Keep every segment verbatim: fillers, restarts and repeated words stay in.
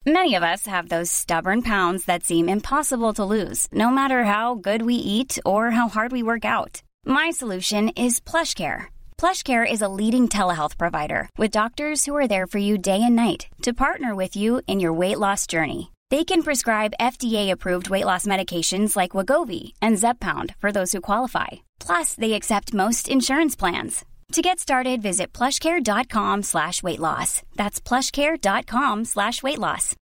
Many of us have those stubborn pounds that seem impossible to lose, no matter how good we eat or how hard we work out. My solution is PlushCare. PlushCare is a leading telehealth provider with doctors who are there for you day and night to partner with you in your weight loss journey. They can prescribe F D A-approved weight loss medications like Wegovy and Zepbound for those who qualify. Plus, they accept most insurance plans. To get started, visit plushcare.com slash weight loss. That's plushcare.com slash weight loss.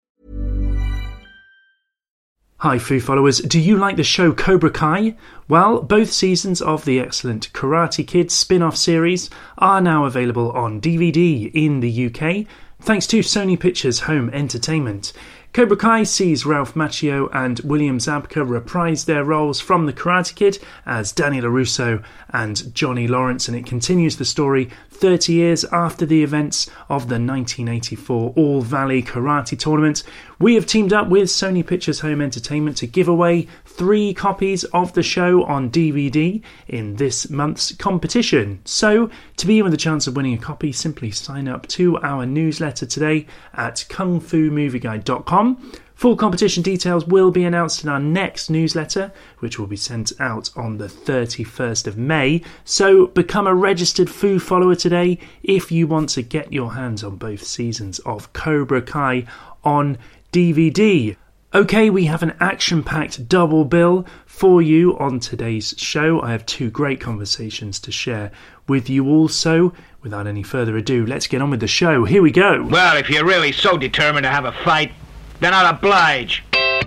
Hi Foo followers, do you like the show Cobra Kai? Well, both seasons of the excellent Karate Kid spin-off series are now available on D V D in the U K, thanks to Sony Pictures Home Entertainment. Cobra Kai sees Ralph Macchio and William Zabka reprise their roles from The Karate Kid as Danny LaRusso and Johnny Lawrence, and it continues the story thirty years after the events of the nineteen eighty-four All Valley Karate Tournament. We have teamed up with Sony Pictures Home Entertainment to give away three copies of the show on D V D in this month's competition. So, to be in with a chance of winning a copy, simply sign up to our newsletter today at kung fu movie guide dot com. Full competition details will be announced in our next newsletter, which will be sent out on the thirty-first of May. So become a registered Foo follower today if you want to get your hands on both seasons of Cobra Kai on D V D. Okay, we have an action-packed double bill for you on today's show. I have two great conversations to share with you all. So, without any further ado, let's get on with the show. Here we go. Well, if you're really so determined to have a fight, then I'll oblige.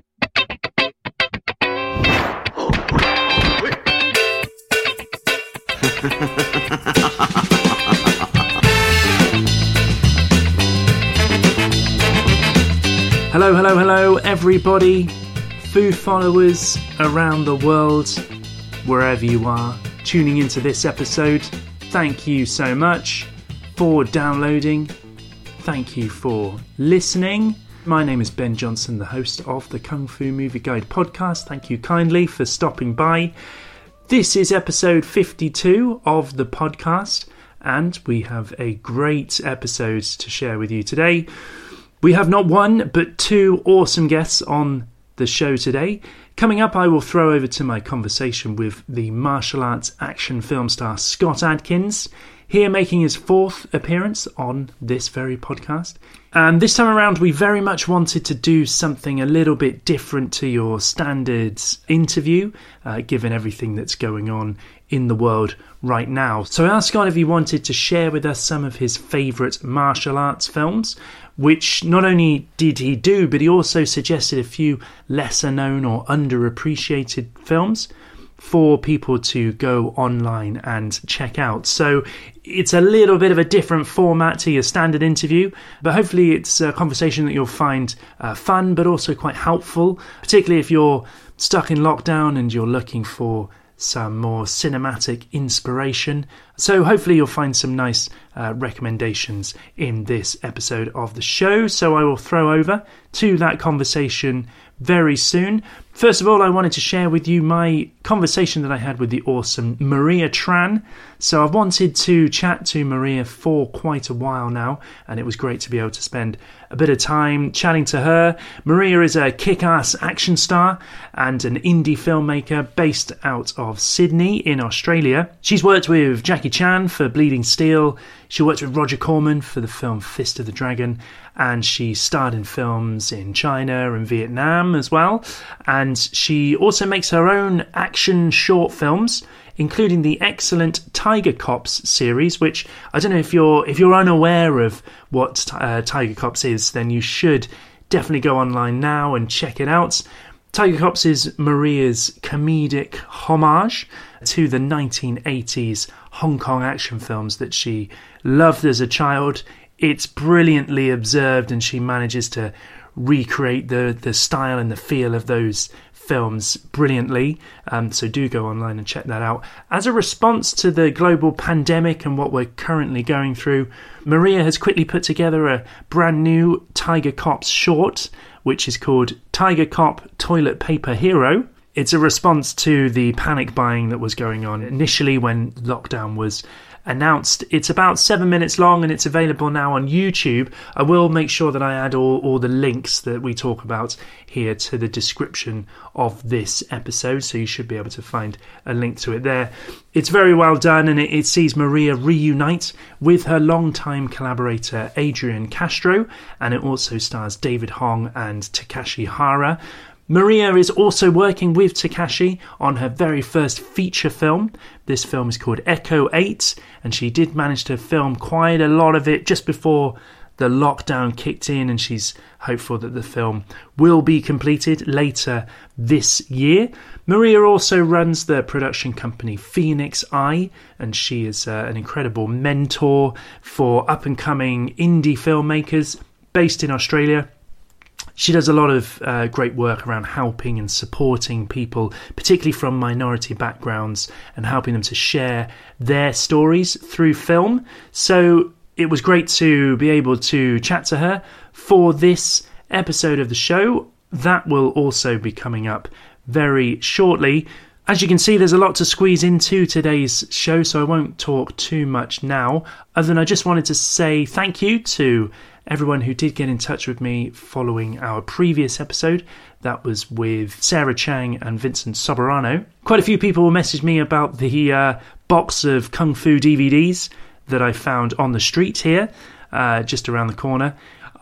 Hello, hello, hello, everybody. Foo followers around the world, wherever you are, tuning into this episode. Thank you so much for downloading. Thank you for listening. My name is Ben Johnson, the host of the Kung Fu Movie Guide podcast. Thank you kindly for stopping by. This is episode fifty-two of the podcast, and we have a great episode to share with you today. We have not one, but two awesome guests on the show today. Coming up, I will throw over to my conversation with the martial arts action film star Scott Adkins, here making his fourth appearance on this very podcast. And this time around, we very much wanted to do something a little bit different to your standard interview, uh, given everything that's going on in the world right now. So I asked Scott if he wanted to share with us some of his favourite martial arts films, which not only did he do, but he also suggested a few lesser known or underappreciated films for people to go online and check out. So it's a little bit of a different format to your standard interview, but hopefully it's a conversation that you'll find uh, fun, but also quite helpful, particularly if you're stuck in lockdown and you're looking for some more cinematic inspiration. So hopefully you'll find some nice uh, recommendations in this episode of the show. So I will throw over to that conversation very soon. First of all, I wanted to share with you my conversation that I had with the awesome Maria Tran. So I've wanted to chat to Maria for quite a while now, and it was great to be able to spend a bit of time chatting to her. Maria is a kick-ass action star and an indie filmmaker based out of Sydney in Australia. She's worked with Jackie Chan for Bleeding Steel. She worked with Roger Corman for the film Fist of the Dragon, and she starred in films in China and Vietnam as well. And she also makes her own action short films, including the excellent Tiger Cops series, which I don't know if you're if you're unaware of what uh, Tiger Cops is, then you should definitely go online now and check it out. Tiger Cops is Maria's comedic homage to the nineteen eighties Hong Kong action films that she loved as a child. It's brilliantly observed, and she manages to recreate the, the style and the feel of those films brilliantly. Um, so do go online and check that out. As a response to the global pandemic and what we're currently going through, Maria has quickly put together a brand new Tiger Cops short, which is called Tiger Cop Toilet Paper Hero. It's a response to the panic buying that was going on initially when lockdown was announced. It's about seven minutes long and it's available now on YouTube. I will make sure that I add all, all the links that we talk about here to the description of this episode, so you should be able to find a link to it there. It's very well done, and it, it sees Maria reunite with her longtime collaborator Adrian Castro, and it also stars David Hong and Takashi Hara. Maria is also working with Takashi on her very first feature film. This film is called Echo eight, and she did manage to film quite a lot of it just before the lockdown kicked in, and she's hopeful that the film will be completed later this year. Maria also runs the production company Phoenix Eye, and she is uh, an incredible mentor for up-and-coming indie filmmakers based in Australia. She does a lot of uh, great work around helping and supporting people, particularly from minority backgrounds, and helping them to share their stories through film. So it was great to be able to chat to her for this episode of the show. That will also be coming up very shortly. As you can see, there's a lot to squeeze into today's show, so I won't talk too much now, other than I just wanted to say thank you to everyone who did get in touch with me following our previous episode. That was with Sarah Chang and Vincent Soberano. Quite a few people messaged me about the uh, box of Kung Fu D V Ds that I found on the street here, uh, just around the corner.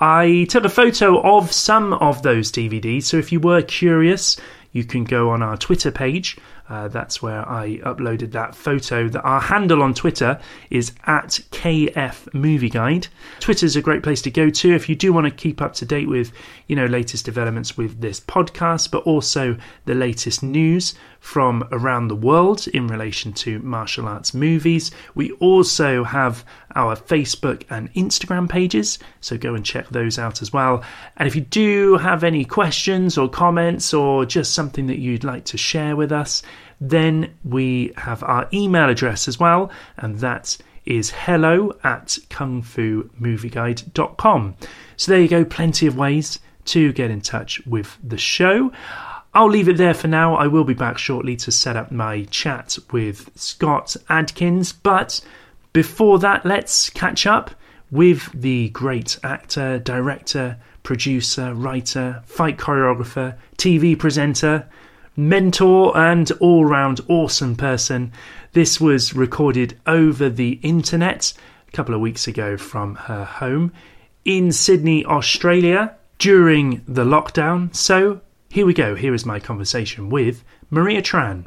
I took a photo of some of those D V Ds, so if you were curious, you can go on our Twitter page. Uh, that's where I uploaded that photo. That our handle on Twitter is at K F Movie Guide. Twitter is a great place to go to if you do want to keep up to date with, you know, latest developments with this podcast, but also the latest news from around the world in relation to martial arts movies. We also have our Facebook and Instagram pages, so go and check those out as well. And if you do have any questions or comments or just something that you'd like to share with us, then we have our email address as well, and that is hello at kung fu movie guide dot com. So there you go, plenty of ways to get in touch with the show. I'll leave it there for now. I will be back shortly to set up my chat with Scott Adkins, but before that, let's catch up with the great actor, director, producer, writer, fight choreographer, T V presenter, mentor and all-round awesome person. This was recorded over the internet a couple of weeks ago from her home in Sydney, Australia during the lockdown. So here we go. Here is my conversation with Maria Tran.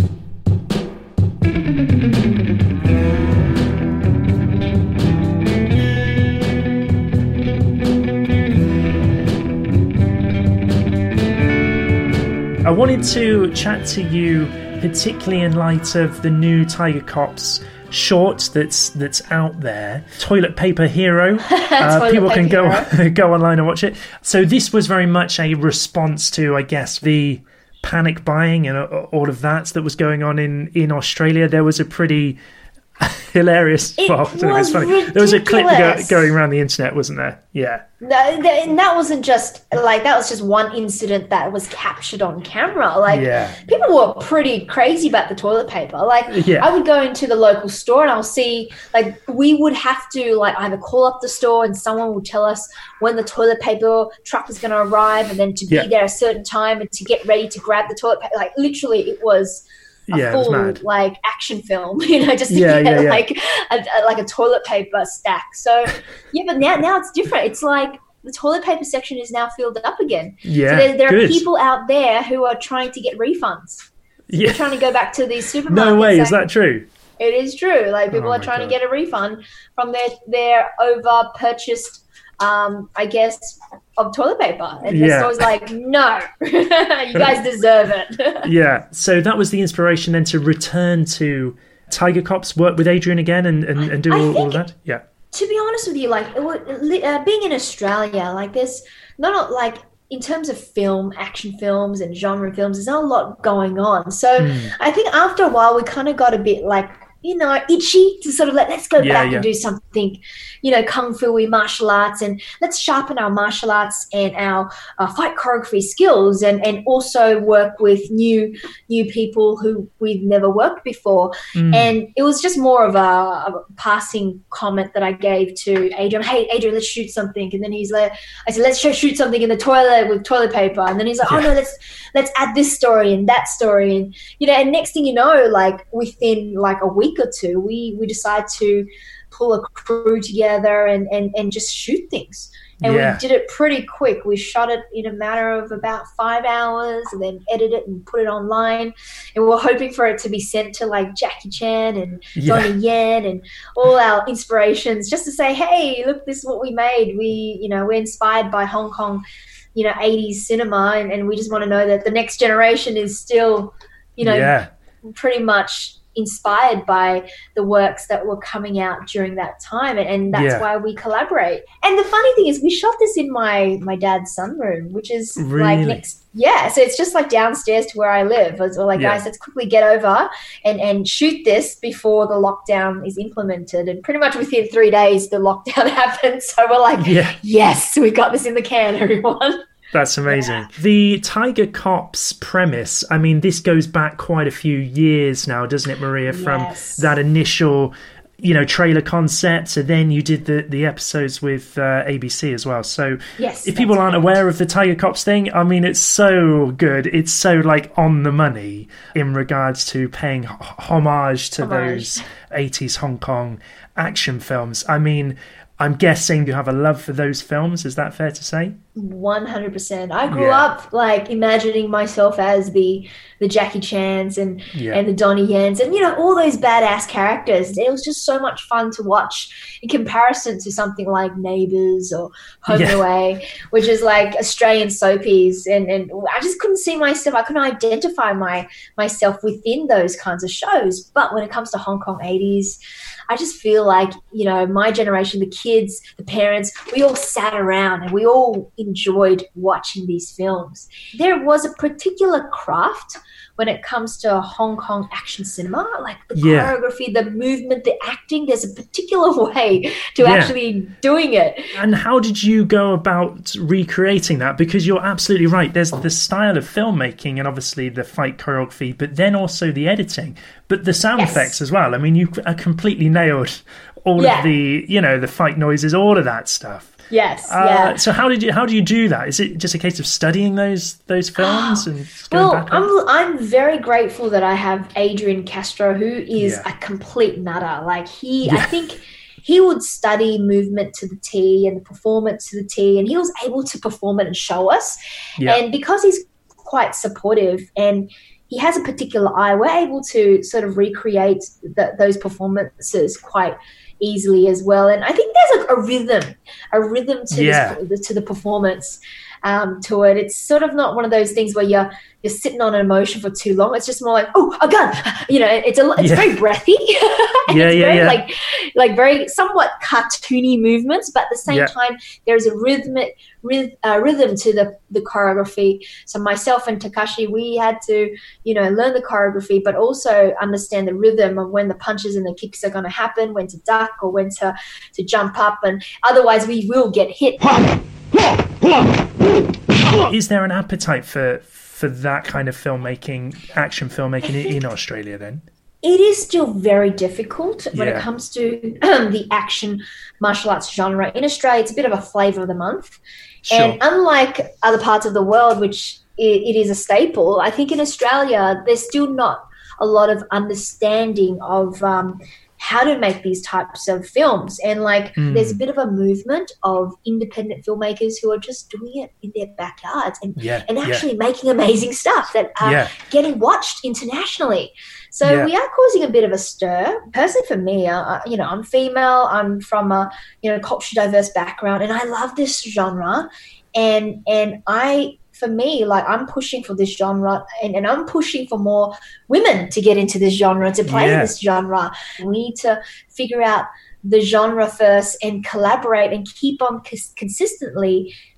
I wanted to chat to you particularly in light of the new Tiger Cops short that's that's out there, Toilet Paper Hero. Uh, Toilet people can go hero. go online and watch it. So this was very much a response to, I guess, the panic buying and all of that that was going on in, in Australia. There was a pretty hilarious. It well, was it's funny. ridiculous. There was a clip go, going around the internet, wasn't there? Yeah. No, and that wasn't just like that was just one incident that was captured on camera. Like yeah. people were pretty crazy about the toilet paper. Like yeah. I would go into the local store and I'll see like we would have to like either call up the store and someone would tell us when the toilet paper truck was going to arrive, and then to be yeah. there a certain time and to get ready to grab the toilet paper. Like literally, it was. A yeah, full like action film, you know, just to yeah, get yeah, yeah. like a, a, like a toilet paper stack. So yeah, but now now it's different. It's like the toilet paper section is now filled up again. Yeah, so there, there good. are people out there who are trying to get refunds. Yeah. They're trying to go back to these supermarkets. No way, is that true? It is true. Like people Oh are my trying God. to get a refund from their their over purchased, um, I guess, of toilet paper. And Yeah. the store's like, no, you guys deserve it. Yeah, so that was the inspiration then to return to Tiger Cops, work with Adrian again and, and, and do I all, all think- of that? Yeah. To be honest with you, like it would- li- uh, being in Australia, like there's not a- like in terms of film, action films and genre films, there's not a lot going on. So Hmm. I think after a while we kind of got a bit like, you know, itchy to sort of let, let's go Yeah, back yeah. and do something, you know, kung fu-y martial arts, and let's sharpen our martial arts and our uh, fight choreography skills, and, and also work with new new people who we've never worked before. Mm. And it was just more of a, a passing comment that I gave to Adrian. Hey, Adrian, let's shoot something. And then he's like, I said, let's shoot something in the toilet with toilet paper. And then he's like, Yeah. oh no, let's let's add this story and that story. And, you know, and next thing you know, like within like a week or two, we, we decide to pull a crew together and, and, and just shoot things. And Yeah. we did it pretty quick. We shot it in a matter of about five hours and then edited it and put it online. And we we're hoping for it to be sent to like Jackie Chan and Yeah. Donnie Yen and all our inspirations, just to say, hey, look, this is what we made. We, you know, we're inspired by Hong Kong, you know, eighties cinema. And, and we just want to know that the next generation is still, you know, Yeah. pretty much inspired by the works that were coming out during that time, and, and that's Yeah. why we collaborate. And the funny thing is we shot this in my my dad's sunroom, which is Really? like next yeah so it's just like downstairs to where I live. I was like, Yeah. guys, let's quickly get over and and shoot this before the lockdown is implemented. And pretty much within three days the lockdown happened, so we're like, Yeah. yes, we got this in the can, everyone. That's amazing. The Tiger Cops premise, I mean, this goes back quite a few years now, doesn't it, Maria, from Yes. that initial, you know, trailer concept. So then you did the, the episodes with uh, A B C as well. So Yes, if people that's aren't right. aware of the Tiger Cops thing, I mean, it's so good. It's so, like, on the money in regards to paying h- homage to Homage. those eighties Hong Kong action films. I mean, I'm guessing you have a love for those films. Is that fair to say? one hundred percent. I grew Yeah. up like imagining myself as the the Jackie Chans and Yeah. and the Donnie Yens and, you know, all those badass characters. It was just so much fun to watch in comparison to something like Neighbours or Home Yeah. and Away, which is like Australian soapies. And, and I just couldn't see myself. I couldn't identify my myself within those kinds of shows. But when it comes to Hong Kong eighties, I just feel like, you know, my generation, the kids, the parents, we all sat around and we all enjoyed watching these films. There was a particular craft when it comes to Hong Kong action cinema, like the Yeah. choreography, the movement, the acting. There's a particular way to Yeah. actually doing it. And how did you go about recreating that? Because you're absolutely right. There's the style of filmmaking and obviously the fight choreography, but then also the editing, but the sound Yes. effects as well. I mean, you uh, completely nailed all Yeah. of the, you know, the fight noises, all of that stuff. Yes, Uh, yeah. So how did you how do you do that? Is it just a case of studying those those films and just going Well, back? I'm on- I'm very grateful that I have Adrian Castro, who is Yeah. a complete nutter. Like he, Yeah. I think he would study movement to the T and the performance to the T, and he was able to perform it and show us. Yeah. And because he's quite supportive and he has a particular eye, we're able to sort of recreate the, those performances quite easily as well. And I think there's a, a rhythm, a rhythm to Yeah. this, to the performance um, to it. It's sort of not one of those things where you're you're sitting on an emotion for too long. It's just more like, oh, a gun, you know. It's a it's Yeah. very breathy. And Yeah, it's yeah, very, yeah. Like like very somewhat cartoony movements, but at the same Yeah. time, there's a rhythmic ryth, uh, rhythm to the the choreography. So myself and Takashi, we had to, you know, learn the choreography, but also understand the rhythm of when the punches and the kicks are going to happen, when to duck or when to to jump up, and otherwise we will get hit. Is there an appetite for for that kind of filmmaking, action filmmaking in, in Australia then? It is still very difficult when Yeah. it comes to um, the action martial arts genre. In Australia, it's a bit of a flavour of the month. Sure. And unlike other parts of the world, which it, it is a staple, I think in Australia, there's still not a lot of understanding of um, how to make these types of films. And like Mm. there's a bit of a movement of independent filmmakers who are just doing it in their backyards and, Yeah, and yeah. actually making amazing stuff that are Yeah. getting watched internationally. So Yeah. we are causing a bit of a stir. Personally, for me, uh, you know, I'm female. I'm from a you know culturally diverse background, and I love this genre. And and I, for me, like I'm pushing for this genre, and, and I'm pushing for more women to get into this genre, to play Yeah. in this genre. We need to figure out the genre first and collaborate and keep on cons- consistently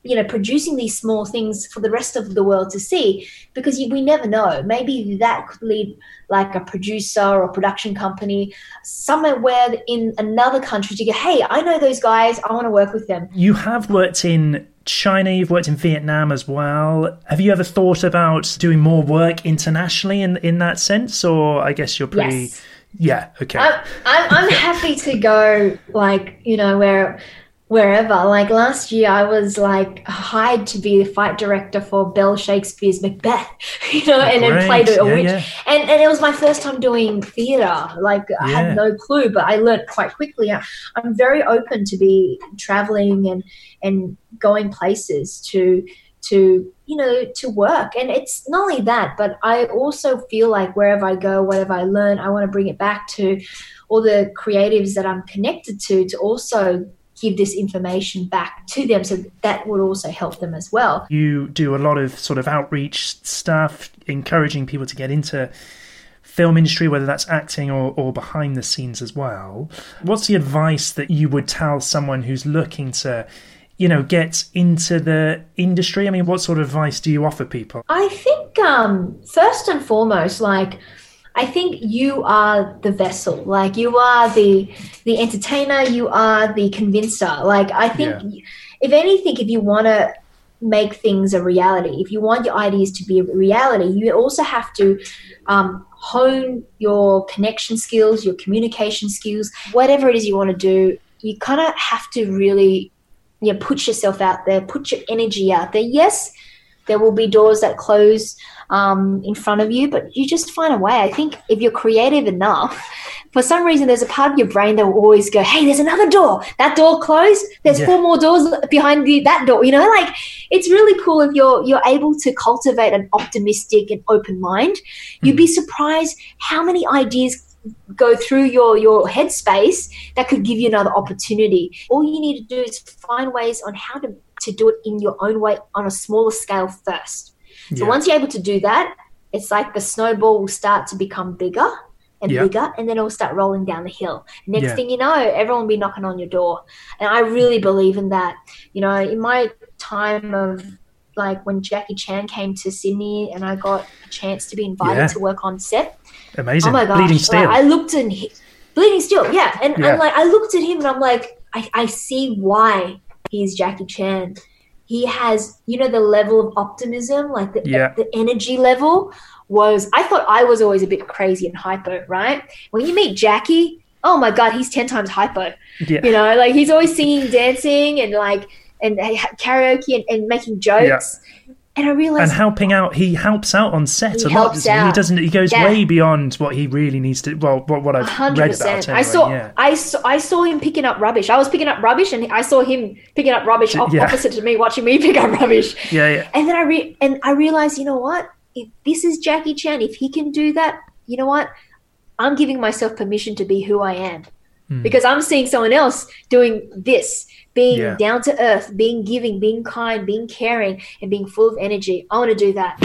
you know, producing these small things for the rest of the world to see, because you, we never know. Maybe that could lead like a producer or production company somewhere in another country to go, hey, I know those guys, I want to work with them. You have worked in China, you've worked in Vietnam as well. Have you ever thought about doing more work internationally in, in that sense? Or I guess you're pretty... Yes. Yeah, okay. I'm, I'm, I'm happy to go, like, you know, where... wherever. Like last year, I was like hired to be the fight director for Bell Shakespeare's Macbeth, you know, oh, and then played a yeah, witch. Yeah. And and it was my first time doing theatre. Like I yeah. had no clue, but I learned quite quickly. I, I'm very open to be traveling and and going places to to you know to work. And it's not only that, but I also feel like wherever I go, whatever I learn, I want to bring it back to all the creatives that I'm connected to to also give this information back to them, so that would also help them as well. You do a lot of sort of outreach stuff, encouraging people to get into film industry, whether that's acting or, or behind the scenes as well. What's the advice that you would tell someone who's looking to, you know, get into the industry? I mean, what sort of advice do you offer people? I think um, first and foremost, like, I think you are the vessel. Like you are the the entertainer, you are the convincer. Like I think yeah. if anything, if you want to make things a reality, if you want your ideas to be a reality, you also have to um, hone your connection skills, your communication skills, whatever it is you want to do. You kind of have to really, you know, put yourself out there, put your energy out there. Yes, there will be doors that close um, in front of you, but you just find a way. I think if you're creative enough, for some reason, there's a part of your brain that will always go, hey, there's another door. That door closed. There's yeah. four more doors behind the, that door. You know, like it's really cool if you're you're able to cultivate an optimistic and open mind. Mm-hmm. You'd be surprised how many ideas go through your, your headspace that could give you another opportunity. All you need to do is find ways on how to, to do it in your own way on a smaller scale first. So yeah. once you're able to do that, it's like the snowball will start to become bigger and yeah. bigger, and then it will start rolling down the hill. Next yeah. thing you know, everyone will be knocking on your door. And I really believe in that. You know, in my time of like when Jackie Chan came to Sydney and I got a chance to be invited yeah. to work on set. Amazing. Oh my gosh. Bleeding Steel. Like, I looked at him, Bleeding Steel, yeah. And yeah. I'm like, I looked at him and I'm like, I, I see why he's Jackie Chan. He has, you know, the level of optimism, like the, yeah. the energy level was, I thought I was always a bit crazy and hypo, right? When you meet Jackie, oh my God, he's ten times hypo. Yeah. You know, like he's always singing, dancing and like, and karaoke and, and making jokes. Yeah. And I realized, and helping out, he helps out on set he a lot. Helps out. He doesn't. He goes yeah. way beyond what he really needs to. Well, what, what I've one hundred percent. read about. Anyway, I saw. Yeah. I saw. I saw him picking up rubbish. I was picking up rubbish, and I saw him picking up rubbish op- yeah. opposite to me, watching me pick up rubbish. Yeah, yeah. And then I re- and I realized, you know what? If this is Jackie Chan, if he can do that, you know what? I'm giving myself permission to be who I am, hmm. because I'm seeing someone else doing this. Being yeah. down to earth, being giving, being kind, being caring, and being full of energy. I want to do that.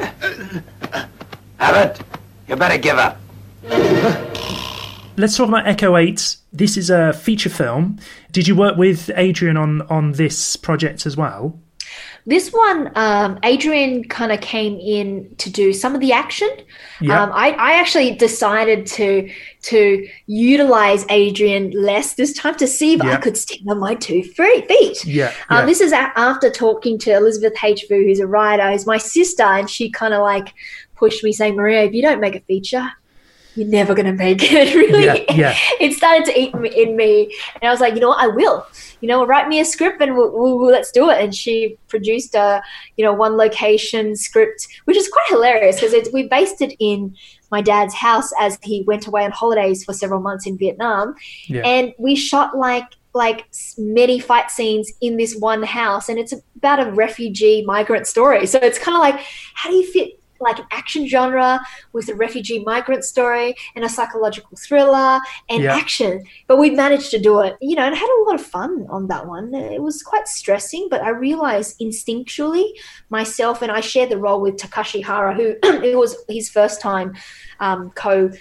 Abbott, you better give up. Let's talk about Echo eight. This is a feature film. Did you work with Adrian on, on this project as well? This one, um, Adrian kind of came in to do some of the action. Yeah. Um, I, I actually decided to to utilize Adrian less this time to see if yeah. I could stick on my two free feet. Yeah, um, yeah. This is a- after talking to Elizabeth H. Vu, who's a writer, who's my sister, and she kind of like pushed me saying, Maria, if you don't make a feature, you're never going to make it. Really, yeah, yeah. It started to eat in me. And I was like, you know what, I will. You know, write me a script and we'll, we'll, we'll, let's do it. And she produced a, you know, one location script, which is quite hilarious because we based it in my dad's house as he went away on holidays for several months in Vietnam. Yeah. And we shot like like many fight scenes in this one house. And it's about a refugee migrant story. So it's kind of like, how do you fit like an action genre with a refugee migrant story and a psychological thriller and yeah. action. But we managed to do it, you know, and I had a lot of fun on that one. It was quite stressing, but I realized instinctually myself, and I shared the role with Takashi Hara, who it was his first time um, co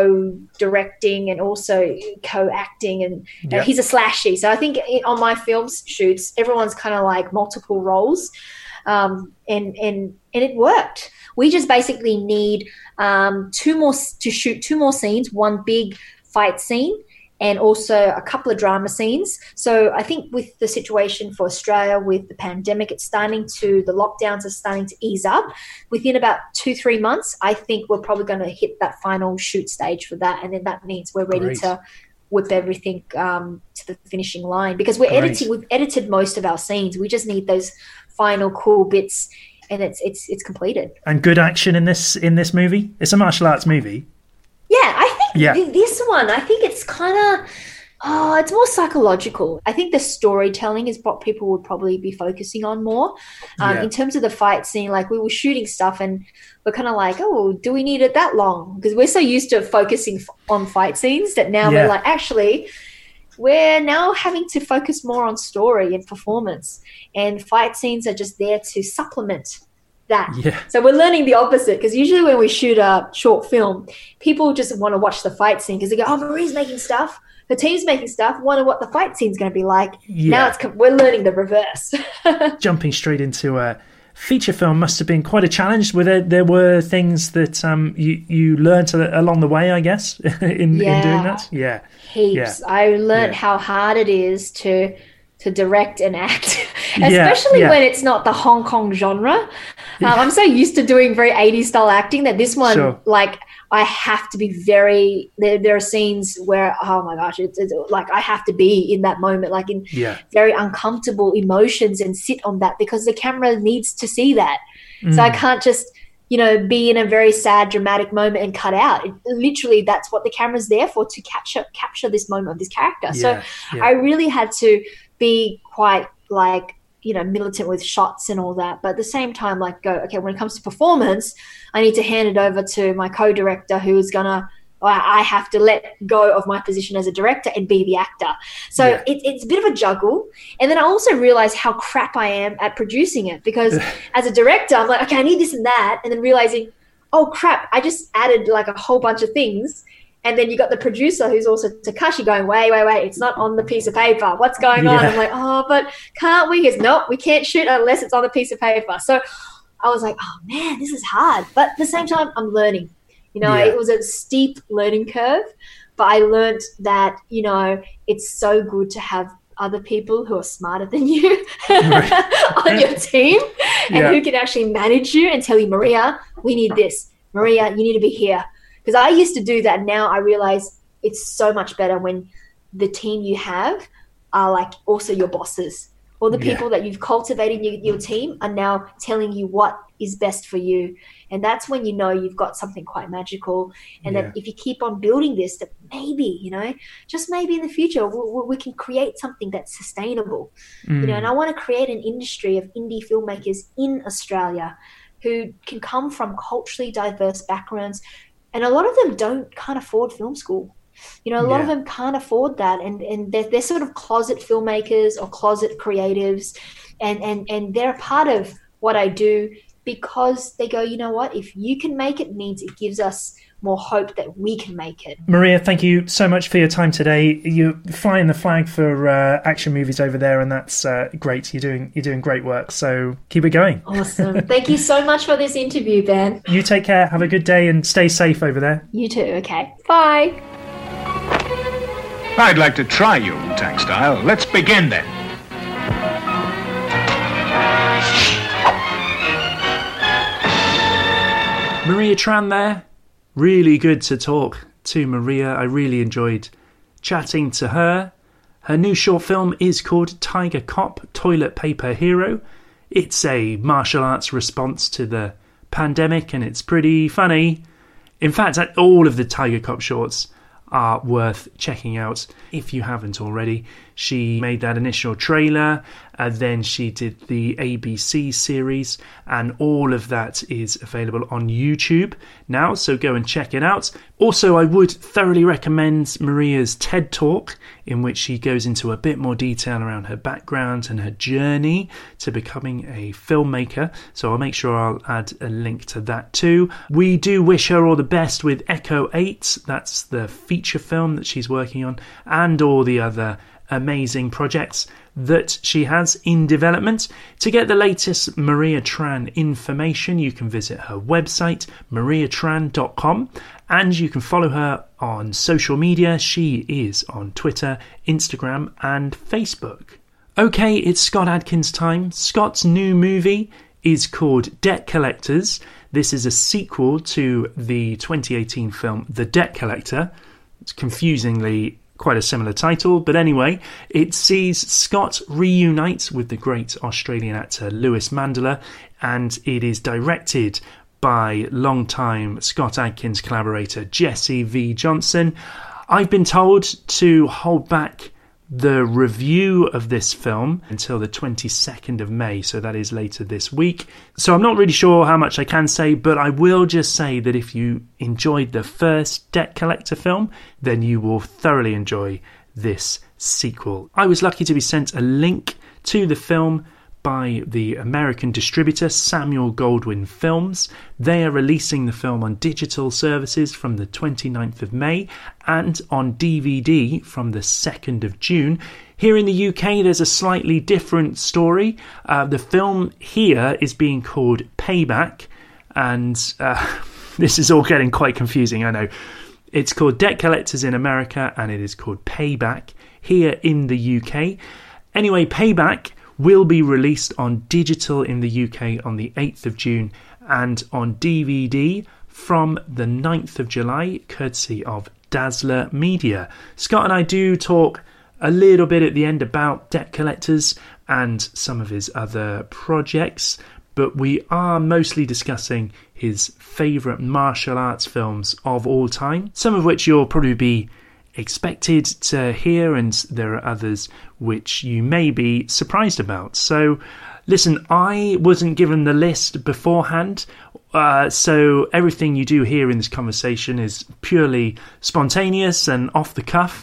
co-directing and also co-acting, and yep. uh, he's a slashy. So I think on my film shoots, everyone's kind of like multiple roles, um, and and and it worked. We just basically need um, two more to shoot two more scenes, one big fight scene, and also a couple of drama scenes. So I think with the situation for Australia, with the pandemic, it's starting to, the lockdowns are starting to ease up. Within about two, three months, I think we're probably going to hit that final shoot stage for that. And then that means we're ready Great. to whip everything um, to the finishing line, because we're Great. editing, we've edited most of our scenes. We just need those final cool bits, and it's it's it's completed. And good action in this in this movie? It's a martial arts movie. Yeah, I think yeah. th- this one, I think it's kind of, oh, it's more psychological. I think the storytelling is what people would probably be focusing on more. Um, yeah. In terms of the fight scene, like we were shooting stuff and we're kind of like, oh, do we need it that long? Because we're so used to focusing f- on fight scenes that now yeah. we're like, actually, we're now having to focus more on story and performance. And fight scenes are just there to supplement that. Yeah. So we're learning the opposite, because usually when we shoot a short film, people just want to watch the fight scene because they go, oh, Marie's making stuff, her team's making stuff, wonder what the fight scene's going to be like. Yeah. Now it's we're learning the reverse. Jumping straight into a feature film must have been quite a challenge. Were there, there were things that um, you, you learned along the way, I guess, in, yeah. in doing that? Yeah. Heaps. Yeah. I learned yeah. how hard it is to to direct and act, yeah, especially yeah. when it's not the Hong Kong genre. Um, yeah. I'm so used to doing very eighties style acting that this one, sure. like, I have to be very, there, there are scenes where, oh my gosh, it's, it's like I have to be in that moment, like in yeah. very uncomfortable emotions and sit on that, because the camera needs to see that. Mm. So I can't just, you know, be in a very sad, dramatic moment and cut out. It, literally, that's what the camera's there for, to capture capture this moment of this character. Yeah. So yeah. I really had to be quite like, you know, militant with shots and all that. But at the same time, like, go, okay, when it comes to performance, I need to hand it over to my co-director, who's going to, I have to let go of my position as a director and be the actor. So yeah. it, it's a bit of a juggle. And then I also realized how crap I am at producing it, because as a director, I'm like, okay, I need this and that. And then realizing, oh, crap, I just added like a whole bunch of things. And then you got the producer, who's also Takashi, going, wait, wait, wait, it's not on the piece of paper. What's going on? Yeah. I'm like, oh, but can't we? He goes, nope, we can't shoot unless it's on the piece of paper. So I was like, oh, man, this is hard. But at the same time, I'm learning. You know, yeah. it was a steep learning curve, but I learned that, you know, it's so good to have other people who are smarter than you on your team and yeah. who can actually manage you and tell you, Maria, we need this. Maria, you need to be here. Because I used to do that. Now I realize it's so much better when the team you have are like also your bosses, or the people yeah. that you've cultivated in your, your team are now telling you what is best for you. And that's when you know you've got something quite magical. And yeah. that if you keep on building this, that maybe, you know, just maybe in the future, we, we can create something that's sustainable. Mm. You know, and I want to create an industry of indie filmmakers in Australia who can come from culturally diverse backgrounds. And a lot of them don't can't afford film school. You know, a lot yeah. of them can't afford that. And, and they're, they're sort of closet filmmakers or closet creatives. And, and, and they're a part of what I do, because they go, you know what, if you can make it, means it gives us more hope that we can make it. Maria, thank you so much for your time today. You're flying the flag for uh, action movies over there, and that's uh, great. You're doing you're doing great work, so keep it going. Awesome. Thank you so much for this interview, Ben. You take care, have a good day, and stay safe over there. You too, okay. Bye. I'd like to try your Wu-Tang style. Let's begin then. Maria Tran there. Really good to talk to Maria. I really enjoyed chatting to her. Her new short film is called Tiger Cop, Toilet Paper Hero. It's a martial arts response to the pandemic, and it's pretty funny. In fact, all of the Tiger Cop shorts are worth checking out if you haven't already. She made that initial trailer, and then she did the A B C series, and all of that is available on YouTube now, so go and check it out. Also, I would thoroughly recommend Maria's TED Talk, in which she goes into a bit more detail around her background and her journey to becoming a filmmaker, so I'll make sure I'll add a link to that too. We do wish her all the best with Echo eight, that's the feature film that she's working on, and all the other amazing projects that she has in development. To get the latest Maria Tran information, you can visit her website, maria tran dot com, and you can follow her on social media. She is on Twitter, Instagram, and Facebook. Okay, it's Scott Adkins time. Scott's new movie is called Debt Collectors. This is a sequel to the twenty eighteen film The Debt Collector. It's confusingly quite a similar title, but anyway, it sees Scott reunite with the great Australian actor Lewis Mandela, and it is directed by longtime Scott Adkins collaborator Jesse V. Johnson. I've been told to hold back the review of this film until the twenty-second of May, so that is later this week. So I'm not really sure how much I can say, but I will just say that if you enjoyed the first Debt Collector film, then you will thoroughly enjoy this sequel. I was lucky to be sent a link to the film by the American distributor Samuel Goldwyn Films. They are releasing the film on digital services from the twenty-ninth of May and on D V D from the second of June. Here in the U K, there's a slightly different story. Uh, the film here is being called Payback, and uh, this is all getting quite confusing, I know. It's called Debt Collectors in America, and it is called Payback here in the U K. Anyway, Payback will be released on digital in the U K on the eighth of June and on D V D from the ninth of July, courtesy of Dazzler Media. Scott and I do talk a little bit at the end about Debt Collectors and some of his other projects, but we are mostly discussing his favourite martial arts films of all time, some of which you'll probably be expected to hear, and there are others which you may be surprised about. So listen, I wasn't given the list beforehand, uh, so everything you do hear in this conversation is purely spontaneous and off the cuff.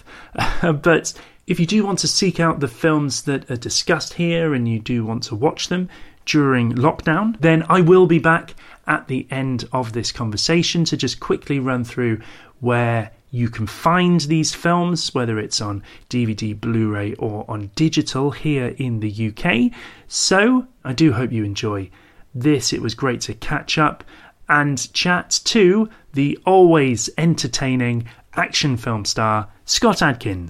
But if you do want to seek out the films that are discussed here and you do want to watch them during lockdown, then I will be back at the end of this conversation to just quickly run through where you can find these films, whether it's on D V D, Blu-ray or on digital here in the U K. So I do hope you enjoy this. It was great to catch up and chat to the always entertaining action film star Scott Adkins.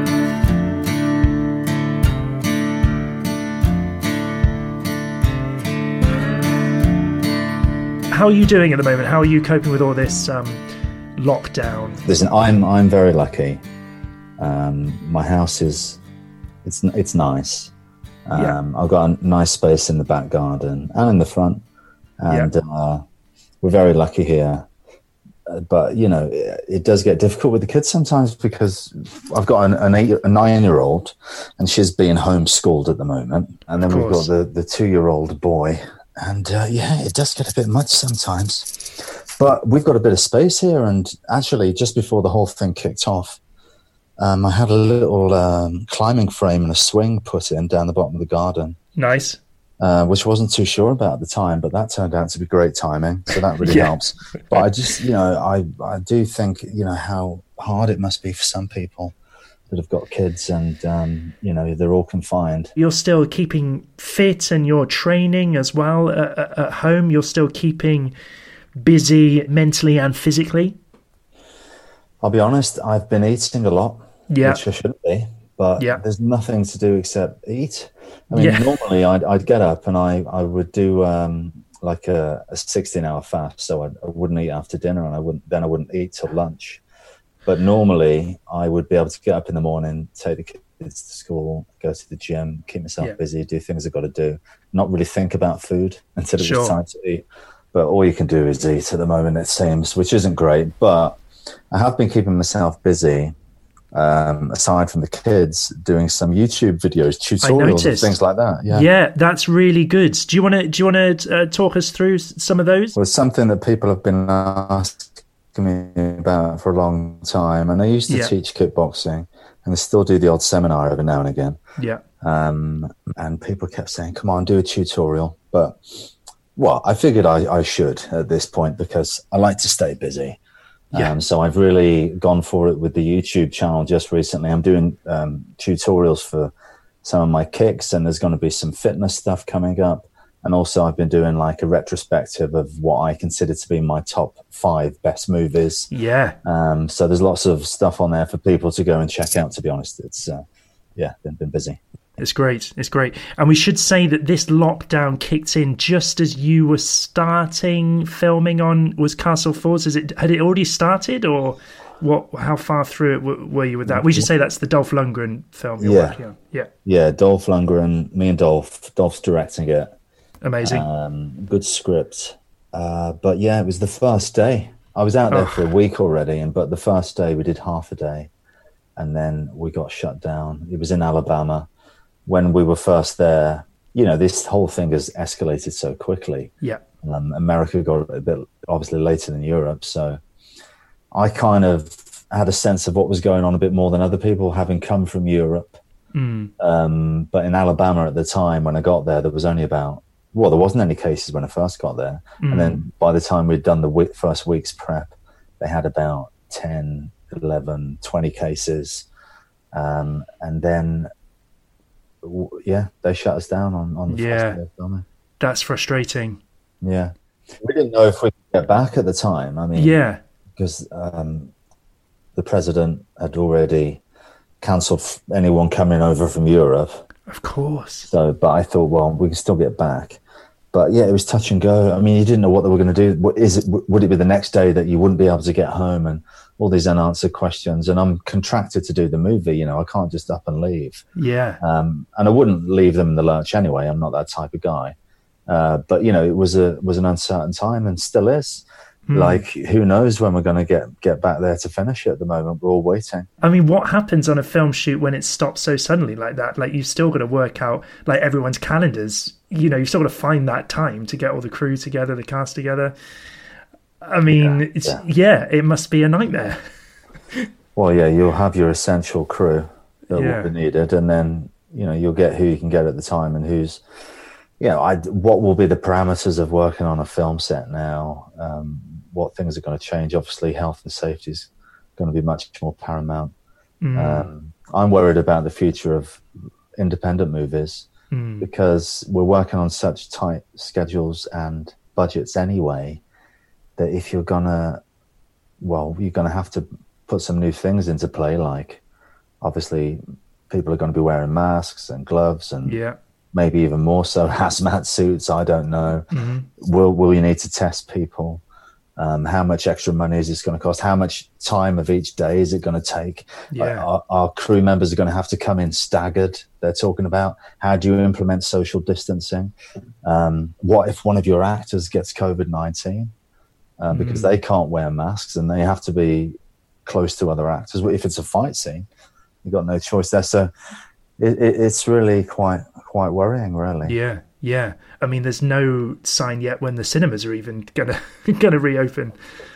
How are you doing at the moment? How are you coping with all this um, lockdown? Listen, I'm I'm very lucky. Um, my house is it's it's nice. Um, yeah. I've got a nice space in the back garden and in the front, and yeah. uh, we're very lucky here. Uh, but you know, it, it does get difficult with the kids sometimes because I've got an, an eight, a nine-year-old, and she's being homeschooled at the moment, and then we've got the the two-year-old boy. And uh, yeah, it does get a bit much sometimes. But we've got a bit of space here. And actually, just before the whole thing kicked off, um, I had a little um, climbing frame and a swing put in down the bottom of the garden. Nice. Uh, which I wasn't too sure about at the time, but that turned out to be great timing. So that really yeah. helps. But I just, you know, I, I do think, you know, how hard it must be for some people that have got kids and, um, you know, they're all confined. You're still keeping fit and you're training as well at, at home. You're still keeping busy mentally and physically. I'll be honest, I've been eating a lot, yeah. which I shouldn't be, but yeah. there's nothing to do except eat. I mean, yeah. normally I'd, I'd get up and I, I would do um, like a, a sixteen hour fast. So I, I wouldn't eat after dinner and I wouldn't, then I wouldn't eat till lunch. But normally I would be able to get up in the morning, take the kids to school, go to the gym, keep myself yeah. busy, do things I've got to do, not really think about food until it sure. was time to eat. But all you can do is eat at the moment, it seems, which isn't great. But I have been keeping myself busy um, aside from the kids, doing some YouTube videos, tutorials, and things like that. Yeah, yeah, that's really good. Do you want to do you want to uh, talk us through some of those? Well, it's something that people have been asking me about for a long time, and I used to yeah. teach kickboxing, and I still do the odd seminar every now and again. Yeah, um, and people kept saying, "Come on, do a tutorial," but well, I figured I, I should at this point because I like to stay busy. Yeah. Um, so I've really gone for it with the YouTube channel just recently. I'm doing um, tutorials for some of my kicks, and there's going to be some fitness stuff coming up. And also I've been doing like a retrospective of what I consider to be my top five best movies. Yeah. Um, so there's lots of stuff on there for people to go and check out, to be honest. It's, uh, yeah, been, been busy. It's great. It's great. And we should say that this lockdown kicked in just as you were starting filming on was Castle Falls. Is it, had it already started, or what? How far through it were you with that? We should say that's the Dolph Lundgren film you're yeah. working on. Yeah. Yeah, Dolph Lundgren, me and Dolph. Dolph's directing it. Amazing. Um, good script. Uh, but yeah, it was the first day. I was out there oh. for a week already, and but the first day we did half a day, and then we got shut down. It was in Alabama. When we were first there, you know, this whole thing has escalated so quickly. Yeah. Um, America got a bit obviously later than Europe. So I kind of had a sense of what was going on a bit more than other people, having come from Europe. Mm. Um, but in Alabama at the time, when I got there, there was only about, well, there wasn't any cases when I first got there. Mm. And then by the time we'd done the w- first week's prep, they had about ten, eleven, twenty cases. Um, and then... yeah, they shut us down on, on the yeah, first day of filming. That's frustrating. Yeah. We didn't know if we could get back at the time. I mean, yeah, because um, the president had already cancelled f- anyone coming over from Europe. Of course. So, but I thought, well, we can still get back. But yeah, it was touch and go. I mean, you didn't know what they were going to do. What is it? Would it be the next day that you wouldn't be able to get home, and all these unanswered questions? And I'm contracted to do the movie. You know, I can't just up and leave. Yeah. Um, and I wouldn't leave them in the lurch anyway. I'm not that type of guy. Uh, but you know, it was a was an uncertain time, and still is. Mm. Like, who knows when we're going to get get back there to finish it? At the moment, we're all waiting. I mean, what happens on a film shoot when it stops so suddenly like that? Like, you've still got to work out like everyone's calendars. You know, you've still got to find that time to get all the crew together, the cast together. I mean, yeah, it's, yeah. yeah it must be a nightmare. Well, yeah, you'll have your essential crew that yeah. will be needed, and then you know you'll get who you can get at the time and who's. You know, I, what will be the parameters of working on a film set now? Um, what things are going to change? Obviously, health and safety is going to be much more paramount. Mm. Um, I'm worried about the future of independent movies mm. because we're working on such tight schedules and budgets anyway that if you're going to, well, you're going to have to put some new things into play. Like, obviously, people are going to be wearing masks and gloves and yeah. maybe even more so hazmat suits. I don't know. Mm-hmm. Will will you need to test people? Um, how much extra money is this going to cost? How much time of each day is it going to take? Yeah. Uh, our, our crew members are going to have to come in staggered. They're talking about how do you implement social distancing? Um, what if one of your actors gets COVID nineteen uh, because mm. they can't wear masks and they have to be close to other actors? If it's a fight scene, you've got no choice there. So it, it, it's really quite quite worrying, really. Yeah. Yeah, I mean, there's no sign yet when the cinemas are even gonna gonna reopen.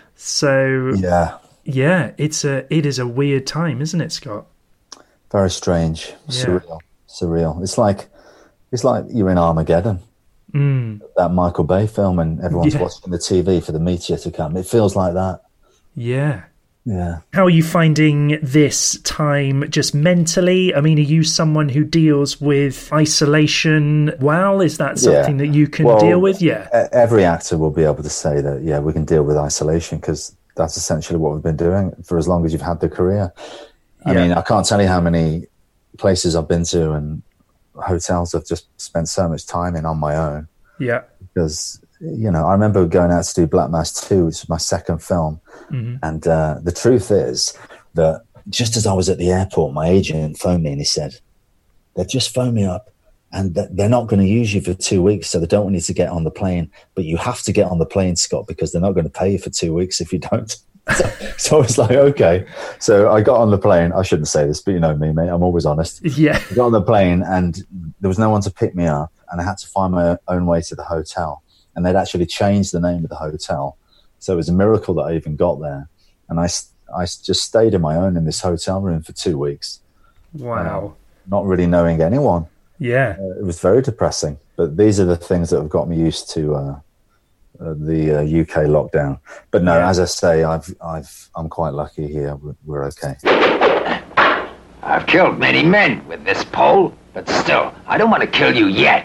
So yeah, yeah, it's a it is a weird time, isn't it, Scott? Very strange, yeah. surreal, surreal. It's like it's like you're in Armageddon, mm. that Michael Bay film, and everyone's yeah. watching the T V for the meteor to come. It feels like that. Yeah. Yeah. How are you finding this time just mentally? I mean, are you someone who deals with isolation well? Is that something yeah. that you can well, deal with? Yeah. Every actor will be able to say that, yeah, we can deal with isolation because that's essentially what we've been doing for as long as you've had the career. I yeah. mean, I can't tell you how many places I've been to and hotels I've just spent so much time in on my own. Yeah. Because, you know, I remember going out to do Black Mass two, which was my second film. Mm-hmm. And uh, the truth is that just as I was at the airport, my agent phoned me and he said, they've just phoned me up and they're not going to use you for two weeks. So they don't want you to get on the plane, but you have to get on the plane, Scott, because they're not going to pay you for two weeks if you don't. so, so I was like, okay. So I got on the plane. I shouldn't say this, but you know me, mate. I'm always honest. Yeah. I got on the plane and there was no one to pick me up, and I had to find my own way to the hotel. And they'd actually changed the name of the hotel. So it was a miracle that I even got there. And I, I just stayed on my own in this hotel room for two weeks. Wow. Uh, not really knowing anyone. Yeah. Uh, it was very depressing. But these are the things that have got me used to uh, uh, the uh, U K lockdown. But no, yeah. as I say, I've, I've, I'm quite lucky here. We're, we're okay. I've killed many men with this pole, but still, I don't want to kill you yet.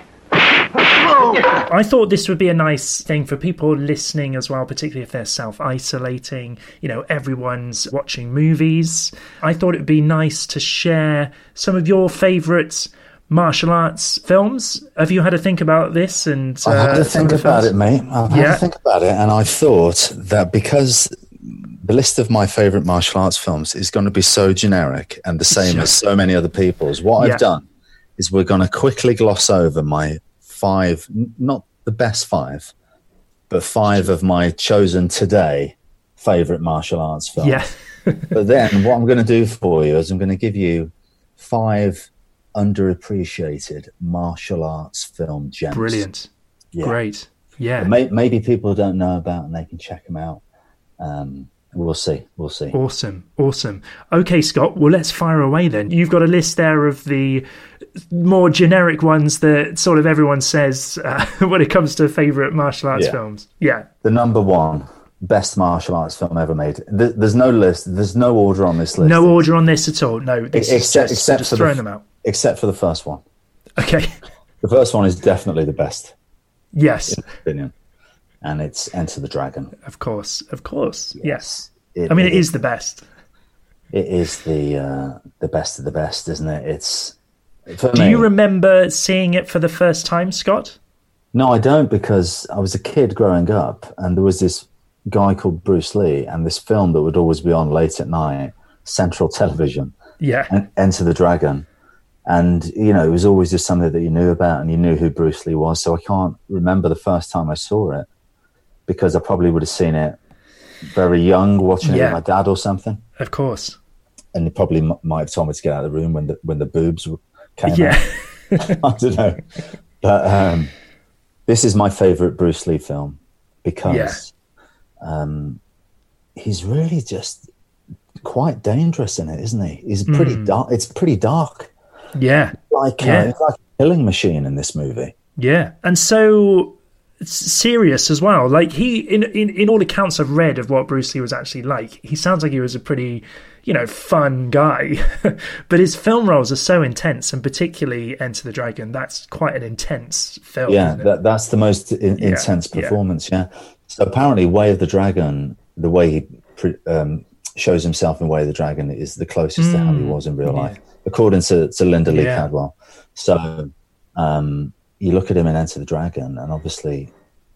I thought this would be a nice thing for people listening as well, particularly if they're self-isolating. You know, everyone's watching movies. I thought it would be nice to share some of your favourite martial arts films. Have you had to think about this? And uh, I had to think about it, mate. I've had yeah. to think about it, and I thought that because the list of my favourite martial arts films is going to be so generic and the same as so many other people's, what yeah. I've done is we're going to quickly gloss over my five, not the best five, but five of my chosen today favourite martial arts films. Yeah. But then what I'm going to do for you is I'm going to give you five underappreciated martial arts film gems. Brilliant. Yeah. Great. Yeah. May, maybe people don't know about and they can check them out. Um, we'll see. We'll see. Awesome. Awesome. Okay, Scott, well, let's fire away then. You've got a list there of the more generic ones that sort of everyone says uh, when it comes to favourite martial arts yeah. films. Yeah. The number one best martial arts film ever made. There's no list. There's no order on this list. No order on this at all. No. This except is just, except just for throwing the, them out. Except for the first one. Okay. The first one is definitely the best. Yes. In my opinion. And it's Enter the Dragon. Of course. Of course. Yes. yes. It, I mean, it it is the best. It is the uh, the best of the best, isn't it? It's for Do me, you remember seeing it for the first time, Scott? No, I don't, because I was a kid growing up and there was this guy called Bruce Lee and this film that would always be on late at night, Central Television. Yeah. Enter the Dragon. And, you know, it was always just something that you knew about and you knew who Bruce Lee was. So I can't remember the first time I saw it because I probably would have seen it very young, watching yeah. it with my dad or something. Of course. And he probably m- might have told me to get out of the room when the, when the boobs came yeah. out. I don't know. But um, this is my favourite Bruce Lee film because yeah. um, he's really just quite dangerous in it, isn't he? He's pretty mm. dark. It's pretty dark. Yeah. Like, yeah. Uh, it's like a killing machine in this movie. Yeah. And so serious as well. Like he, in, in, in all accounts I've read of what Bruce Lee was actually like, he sounds like he was a pretty, you know, fun guy. But his film roles are so intense, and particularly Enter the Dragon, that's quite an intense film. Yeah, that, that's the most in, yeah. intense performance, yeah. yeah. So apparently Way of the Dragon, the way he pre, um, shows himself in Way of the Dragon is the closest mm. to how he was in real life, yeah. according to, to Linda Lee yeah. Cadwell. So um, you look at him in Enter the Dragon, and obviously,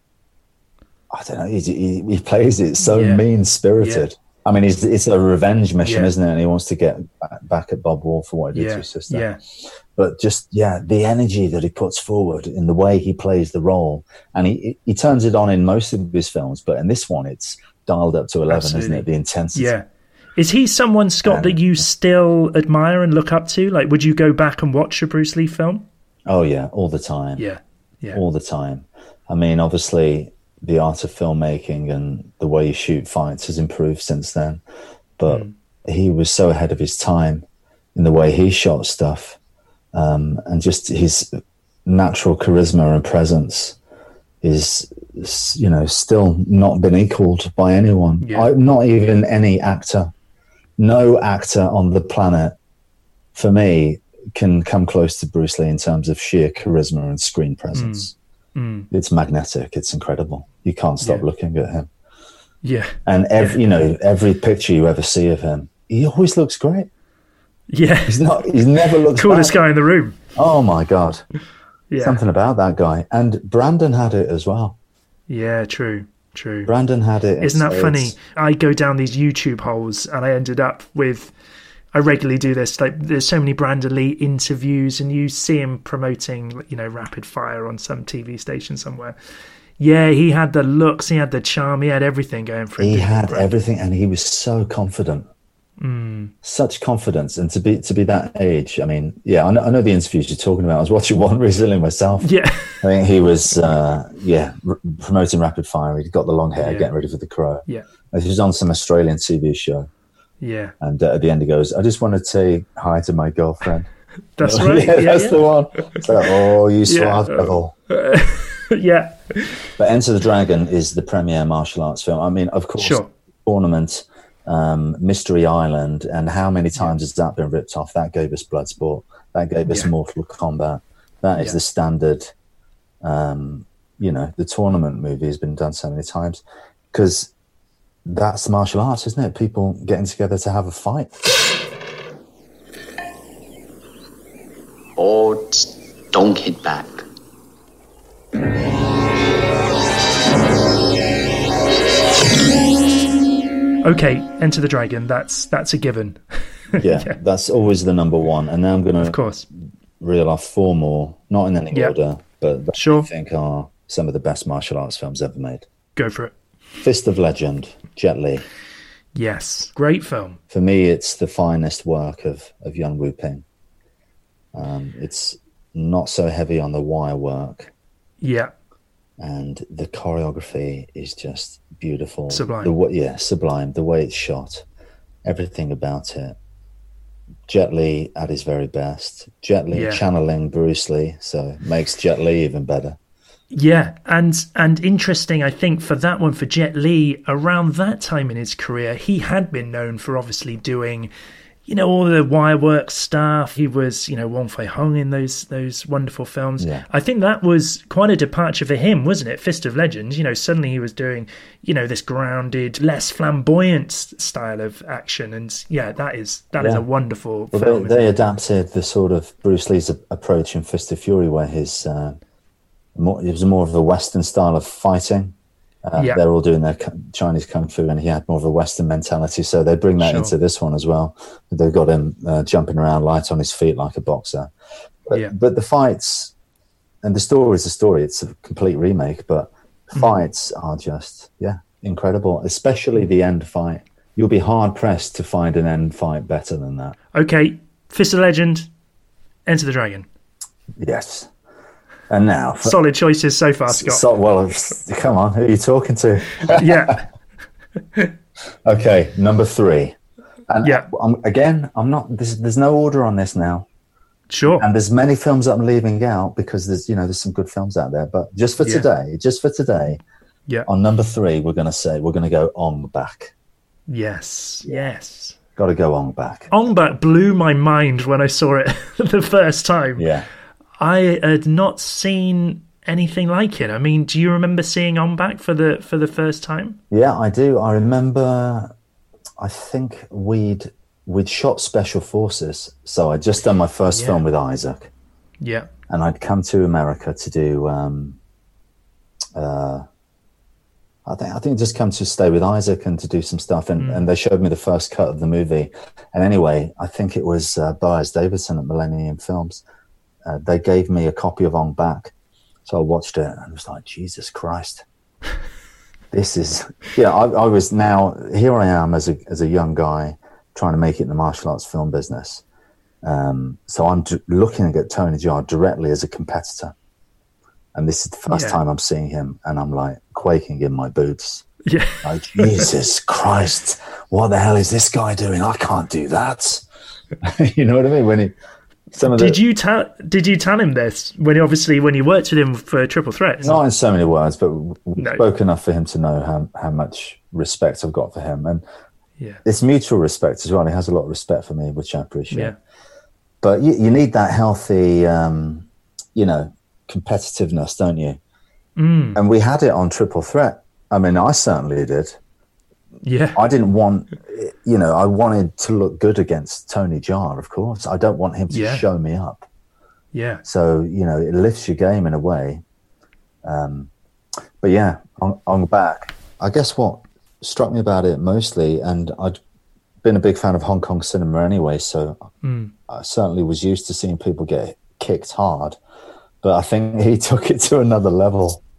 I don't know, he, he, he plays it so yeah. mean-spirited. Yeah. I mean, it's, it's a revenge mission, yeah. isn't it? And he wants to get back at Bob Wall for what he did yeah. to his sister. Yeah. But just, yeah, the energy that he puts forward in the way he plays the role. And he he turns it on in most of his films, but in this one, it's dialed up to eleven, Absolutely. Isn't it? The intensity. Yeah. Is he someone, Scott, and, that you still admire and look up to? Like, would you go back and watch a Bruce Lee film? Oh, yeah, all the time. Yeah, yeah. All the time. I mean, obviously, the art of filmmaking and the way you shoot fights has improved since then. But mm. he was so ahead of his time in the way he shot stuff. Um, and just his natural charisma and presence is, you know, still not been equaled by anyone. Yeah. I, not even any actor. No actor on the planet, for me, can come close to Bruce Lee in terms of sheer charisma and screen presence. Mm. Mm. It's magnetic. It's incredible. You can't stop yeah. looking at him. Yeah. And every, yeah. you know, every picture you ever see of him, he always looks great. Yeah. He's not, he's never looked coolest bad. guy in the room. Oh my God. Yeah. Something about that guy. And Brandon had it as well. Yeah, true. True. Brandon had it. Isn't that funny? I go down these YouTube holes and I ended up with, I regularly do this, like there's so many Brandon Lee interviews and you see him promoting, you know, Rapid Fire on some T V station somewhere. Yeah, he had the looks, he had the charm, he had everything going for him. He didn't had Brad? everything, and he was so confident. Mm. Such confidence, and to be to be that age. I mean, yeah, I know, I know the interviews you're talking about. I was watching one recently myself. Yeah, I think he was, uh, yeah, r- promoting Rapid Fire. He'd got the long hair, Yeah. getting ready for The Crow. yeah, He was on some Australian T V show, yeah. and uh, at the end he goes, "I just want to say hi to my girlfriend." That's right. yeah, Yeah, that's yeah. the one. It's like, oh, you Yeah. suave devil. yeah. But Enter the Dragon is the premier martial arts film. I mean, of course, Sure. Tournament, um, Mystery Island, and how many times has that been ripped off? That gave us Bloodsport. That gave us Yeah. Mortal Kombat. That is Yeah. the standard. Um, you know, the Tournament movie has been done so many times because that's martial arts, isn't it? People getting together to have a fight. Or don't hit back. Okay, Enter the Dragon. That's that's a given. Yeah, Yeah. that's always the number one. And now I'm going Of to course. reel off four more, not in any Yeah. order, but that Sure. I think are some of the best martial arts films ever made. Go for it. Fist of Legend, Jet Li. Yes, great film. For me, it's the finest work of, of Yuen Wu-ping. Um, it's not so heavy on the wire work, Yeah, and the choreography is just beautiful. Sublime. The wa- yeah, sublime. The way it's shot, everything about it. Jet Li at his very best. Jet Li Yeah. channeling Bruce Lee, so makes Jet Li even better. yeah, and and interesting. I think for that one, for Jet Li, around that time in his career, he had been known for obviously doing, you know, all the wire work stuff. He was, you know, Wong Fei Hung in those those wonderful films. Yeah. I think that was quite a departure for him, wasn't it? Fist of Legend. You know, suddenly he was doing, you know, this grounded, less flamboyant s- style of action, and yeah, that is that is Yeah. a wonderful Well, film. they, isn't they it? adapted the sort of Bruce Lee's a- approach in Fist of Fury, where his uh, more, it was more of a Western style of fighting. Uh, Yeah. They're all doing their cu- Chinese kung fu, and he had more of a Western mentality. So they bring that Sure. into this one as well. They've got him uh, jumping around light on his feet like a boxer. But, Yeah. but the fights and the story is a story. It's a complete remake, but Mm-hmm. fights are just yeah incredible. Especially the end fight. You'll be hard pressed to find an end fight better than that. Okay, Fist of Legend, Enter the Dragon. Yes. And now, for, Solid choices so far, Scott. so, well, come on, who are you talking to? yeah, Okay, number three. And Yeah. I'm, again, I'm not. There's, there's no order on this now, sure. and there's many films that I'm leaving out because there's you know there's some good films out there. But just for Yeah. today, just for today, Yeah. on number three, we're going to say we're going to go Ong Bak. Yes. Yes. Got to go Ong Bak. Ong Bak blew my mind when I saw it the first time. Yeah. I had not seen anything like it. I mean, do you remember seeing Ong Bak for the for the first time? Yeah, I do. I remember. I think we'd we'd shot Special Forces, so I'd just done my first Yeah. film with Isaac, Yeah. and I'd come to America to do. Um, uh, I think I think just come to stay with Isaac and to do some stuff, and, and they showed me the first cut of the movie. And anyway, I think it was uh, Boaz Davidson at Millennium Films. Uh, they gave me a copy of On Back, so I watched it and was like, Jesus Christ. This is, yeah, I, I was now, here I am as a as a young guy trying to make it in the martial arts film business. Um, so I'm d- looking at Tony Jaa directly as a competitor. And this is the first Yeah. time I'm seeing him, and I'm like quaking in my boots. Yeah. Like, Jesus Christ, what the hell is this guy doing? I can't do that. You know what I mean? When he, some of the, Did you tell Did you tell him this when obviously when you worked with him for Triple Threat? not in so many words, but we No. spoke enough for him to know how, how much respect I've got for him. And Yeah. it's mutual respect as well. He has a lot of respect for me, which I appreciate. Yeah. But you, you need that healthy, um, you know, competitiveness, don't you? Mm. And we had it on Triple Threat. I mean, I certainly did. Yeah. I didn't want, you know, I wanted to look good against Tony Jaa, of course. I don't want him to Yeah. show me up. Yeah. So, you know, it lifts your game in a way. Um, but yeah, on, on back, I guess what struck me about it mostly, and I'd been a big fan of Hong Kong cinema anyway, so Mm. I certainly was used to seeing people get kicked hard. But I think he took it to another level.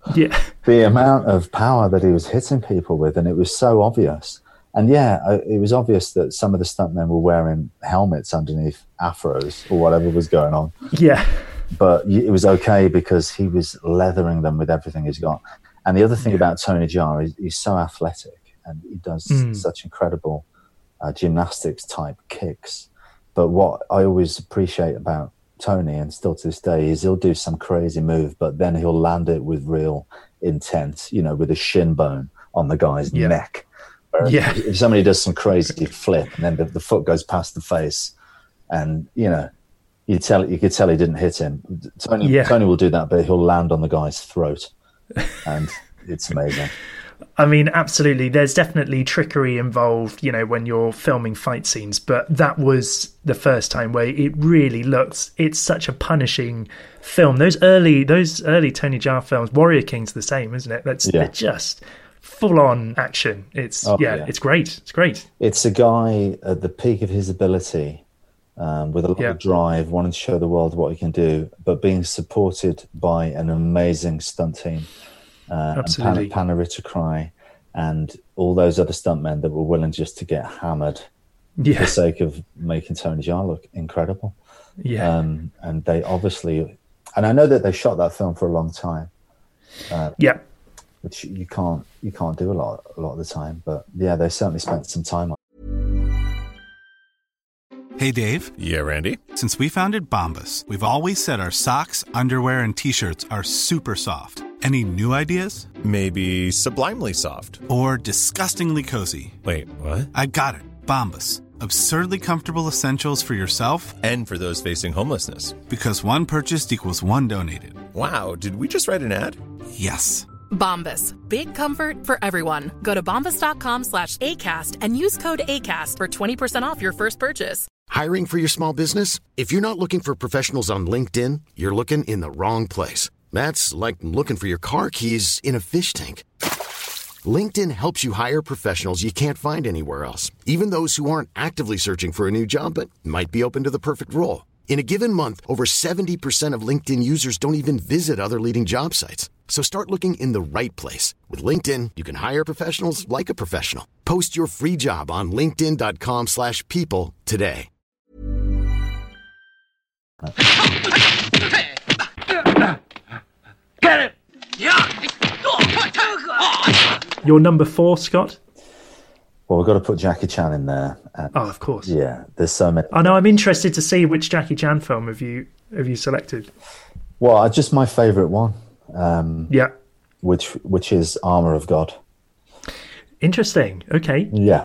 Yeah. The amount of power that he was hitting people with, and it was so obvious. And yeah, it was obvious that some of the stuntmen were wearing helmets underneath afros or whatever was going on. Yeah. But it was okay because he was leathering them with everything he's got. And the other thing yeah. about Tony Jaa is he's so athletic and he does mm. such incredible uh, gymnastics type kicks. But what I always appreciate about Tony, and still to this day, is he'll do some crazy move, but then he'll land it with real intent, you know, with a shin bone on the guy's yeah. neck. Whereas yeah. if somebody does some crazy flip and then the, the foot goes past the face, and you know, you tell you could tell he didn't hit him. Tony yeah. Tony will do that, but he'll land on the guy's throat, and it's amazing. I mean, absolutely. There's definitely trickery involved, you know, when you're filming fight scenes, but that was the first time where it really looks, it's such a punishing film. Those early, those early Tony Jaa films, Warrior King's the same, isn't it? That's yeah. just full on action. It's, oh, yeah, yeah, it's great. It's great. It's a guy at the peak of his ability, um, with a lot yeah. of drive, wanting to show the world what he can do, but being supported by an amazing stunt team. Uh, Absolutely. And Pan- Panarita Cry and all those other stuntmen that were willing just to get hammered yeah. for the sake of making Tony Jaa look incredible. Yeah. Um, and they obviously, and I know that they shot that film for a long time. Uh, yeah. Which you can't you can't do a lot a lot of the time, but yeah, they certainly spent some time on. Hey Dave. Yeah, Randy. Since we founded Bombas, we've always said our socks, underwear, and t-shirts are super soft. Any new ideas? Maybe sublimely soft. Or disgustingly cozy. Wait, what? I got it. Bombas. Absurdly comfortable essentials for yourself and for those facing homelessness. Because one purchased equals one donated. Wow, did we just write an ad? Yes. Bombas. Big comfort for everyone. Go to bombas.com slash ACAST and use code ACAST for twenty percent off your first purchase. Hiring for your small business? If you're not looking for professionals on LinkedIn, you're looking in the wrong place. That's like looking for your car keys in a fish tank. LinkedIn helps you hire professionals you can't find anywhere else, even those who aren't actively searching for a new job but might be open to the perfect role. In a given month, over seventy percent of LinkedIn users don't even visit other leading job sites. So start looking in the right place. With LinkedIn, you can hire professionals like a professional. Post your free job on linkedin.com slash people today. Get it! Your number four, Scott? Well, we've got to put Jackie Chan in there. And oh, of course. Yeah, there's so many. I know. I'm interested to see which Jackie Chan film have you have you selected. Well, just my favourite one. Um, yeah. Which which is Armour of God. Interesting. Okay. Yeah.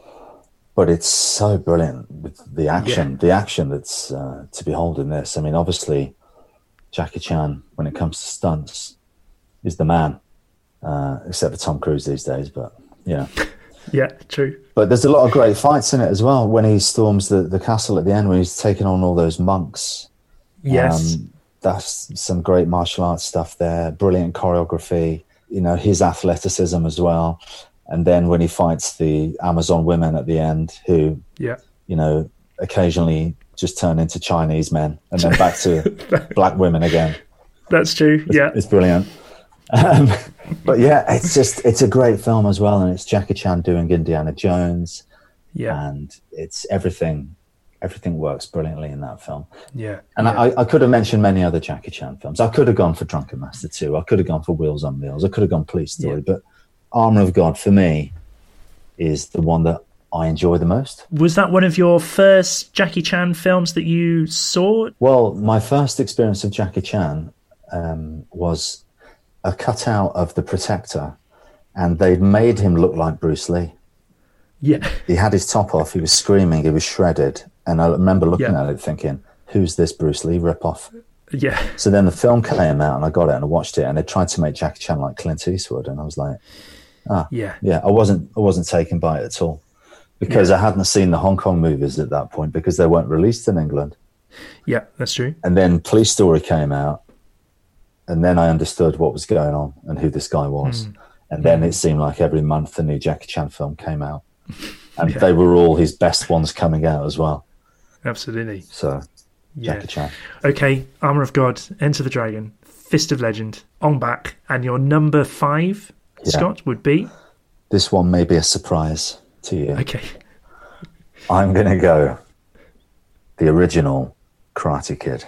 But it's so brilliant with the action. Yeah. The action that's uh, to behold in this. I mean, obviously, Jackie Chan, when it comes to stunts, is the man. Uh, except for Tom Cruise these days, but yeah. Yeah, true. But there's a lot of great fights in it as well. When he storms the, the castle at the end, when he's taking on all those monks. Yes. Um, that's some great martial arts stuff there. Brilliant choreography. You know, his athleticism as well. And then when he fights the Amazon women at the end, who, yeah, you know, occasionally just turn into Chinese men and then back to black women again. That's true. It's, yeah. It's brilliant. Um, but yeah, it's just, it's a great film as well. And it's Jackie Chan doing Indiana Jones. Yeah. And it's everything, everything works brilliantly in that film. Yeah. And yeah. I, I could have mentioned many other Jackie Chan films. I could have gone for Drunken Master two. I could have gone for Wheels on Wheels. I could have gone Police Story. Yeah. But Armour of God, for me, is the one that I enjoy the most. Was that one of your first Jackie Chan films that you saw? Well, my first experience of Jackie Chan um, was a cutout of The Protector, and they'd made him look like Bruce Lee. Yeah. He had his top off, he was screaming, he was shredded, and I remember looking yeah. at it thinking, who's this Bruce Lee ripoff? Yeah. So then the film came out and I got it and I watched it, and they tried to make Jackie Chan like Clint Eastwood, and I was like, ah, yeah, yeah. I wasn't, I wasn't taken by it at all, because yeah. I hadn't seen the Hong Kong movies at that point because they weren't released in England. Yeah, that's true. And then Police Story came out, and then I understood what was going on and who this guy was. Mm. And then mm. it seemed like every month a new Jackie Chan film came out, and yeah. they were all his best ones coming out as well. Absolutely. So, yeah. Jackie Chan. Okay, Armour of God, Enter the Dragon. Fist of Legend, Ong Bak, and your number five, Yeah. Scott, would be? This one may be a surprise to you. Okay. I'm going to go the original Karate Kid.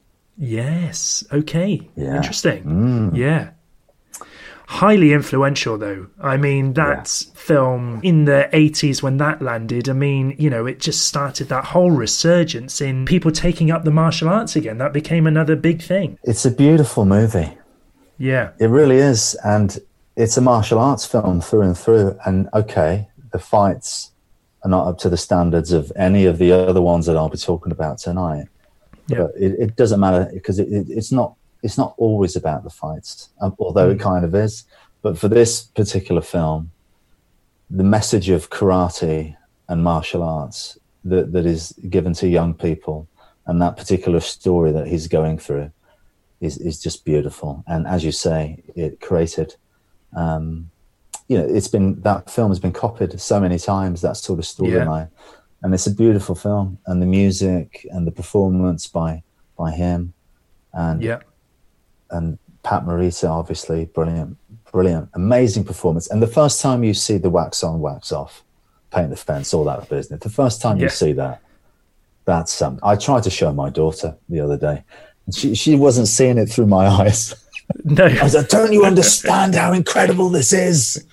Yes. Okay. Yeah. Interesting. Mm. Yeah. Highly influential, though. I mean, that yeah. film in the eighties when that landed, I mean, you know, it just started that whole resurgence in people taking up the martial arts again. That became another big thing. It's a beautiful movie. Yeah. It really is. And it's a martial arts film through and through. And, okay, the fights are not up to the standards of any of the other ones that I'll be talking about tonight. Yeah. But it, it doesn't matter because it, it, it's not it's not always about the fights, although mm. it kind of is. But for this particular film, the message of karate and martial arts that, that is given to young people and that particular story that he's going through is, is just beautiful. And as you say, it created... Um, you know, it's been that film has been copied so many times, that sort of storyline, yeah. and it's a beautiful film. And the music and the performance by by him, and yeah, and Pat Morita, obviously brilliant, brilliant, amazing performance. And the first time you see the wax on, wax off, paint the fence, all that business. The first time yeah. you see that, that's something. I tried to show my daughter the other day, and she she wasn't seeing it through my eyes. No, I was like, don't you understand how incredible this is?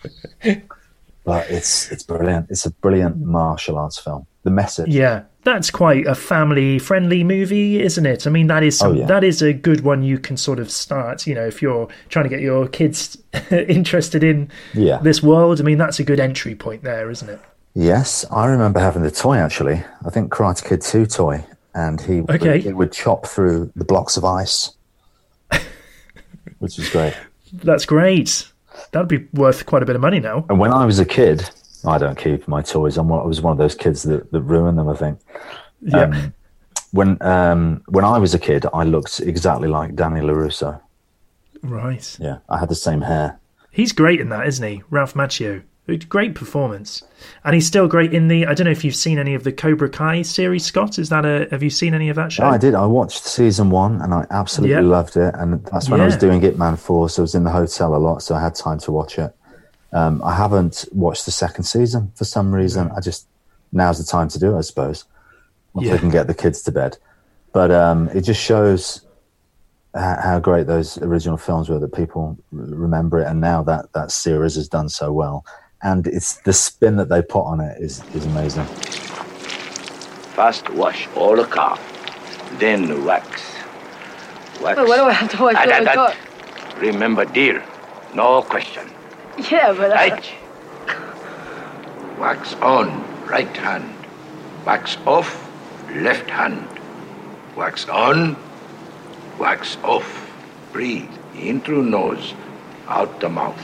But it's it's brilliant. It's a brilliant martial arts film. The message. Yeah, that's quite a family-friendly movie, isn't it? I mean, that is some, oh, yeah. that is a good one you can sort of start, you know, if you're trying to get your kids interested in yeah. this world. I mean, that's a good entry point there, isn't it? Yes, I remember having the toy, actually. I think Karate Kid two toy. And he, okay. would, he would chop through the blocks of ice. Which is great. That's great. That'd be worth quite a bit of money now. And when I was a kid, I don't keep my toys. I'm one, I was one of those kids that, that ruined them, I think. Yeah. Um, when um, when I was a kid, I looked exactly like Danny LaRusso. Right. Yeah, I had the same hair. He's great in that, isn't he? Ralph Macchio. Great performance. And he's still great in the, I don't know if you've seen any of the Cobra Kai series, Scott. Is that a, have you seen any of that show? No, I did. I watched season one and I absolutely yeah. loved it. And that's when yeah. I was doing Ip Man four, so I was in the hotel a lot, so I had time to watch it. Um, I haven't watched the second season for some reason. I just, now's the time to do it, I suppose. Once yeah. I can get the kids to bed. But um, it just shows how, how great those original films were, that people remember it. And now that that series has done so well. And it's the spin that they put on it is, is amazing. First wash all the car, then wax. Wax. But what do I have to wash Ah, all that, the car? that. Remember, dear, no question. Yeah, but I... Right. Wax on, right hand. Wax off, left hand. Wax on, wax off. Breathe in through nose, out the mouth.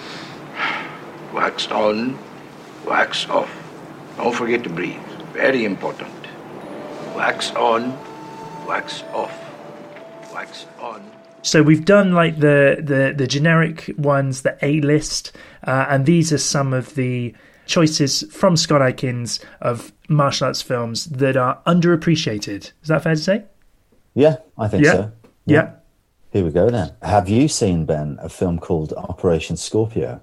Wax on, wax off. Don't forget to breathe. Very important. Wax on, wax off. Wax on. So we've done like the the, the generic ones, the A-list, uh, and these are some of the choices from Scott Adkins of martial arts films that are underappreciated. Is that fair to say? Yeah, I think yeah. so. Yeah. yeah. Here we go then. Have you seen, Ben, a film called Operation Scorpio?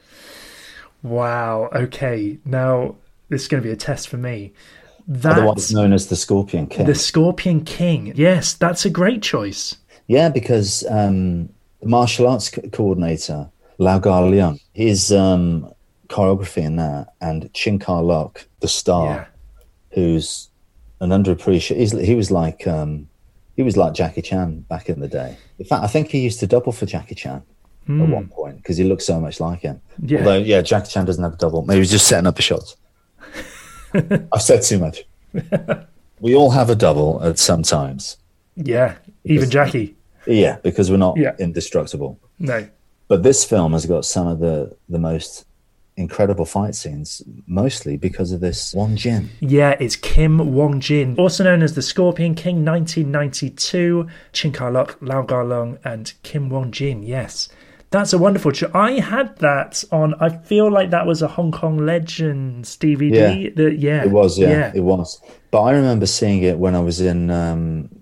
Wow. Okay. Now, this is going to be a test for me. That's Otherwise known as the Scorpion King. The Scorpion King. Yes, that's a great choice. Yeah, because um, the martial arts co- coordinator, Lau Gar Leung, his um, choreography in that, and Chin Ka Lok, the star, yeah. who's an underappreciated. He was like um, he was like Jackie Chan back in the day. In fact, I think he used to double for Jackie Chan. Mm. At one point, because he looks so much like him. Yeah. Although, yeah, Jackie Chan doesn't have a double. Maybe he's just setting up the shots. I've said too much. We all have a double at some times. Yeah, because, even Jackie. Yeah, because we're not yeah. indestructible. No. But this film has got some of the, the most incredible fight scenes, mostly because of this Wong Jin. Yeah, it's Kim Wong Jin, also known as the Scorpion King, nineteen ninety-two, Chin Ka Lok, Lau Gar Leung, and Kim Wong Jin, yes. That's a wonderful show. I had that on, I feel like that was a Hong Kong Legends D V D. Yeah, the, yeah. it was, yeah, yeah, it was. But I remember seeing it when I was in um,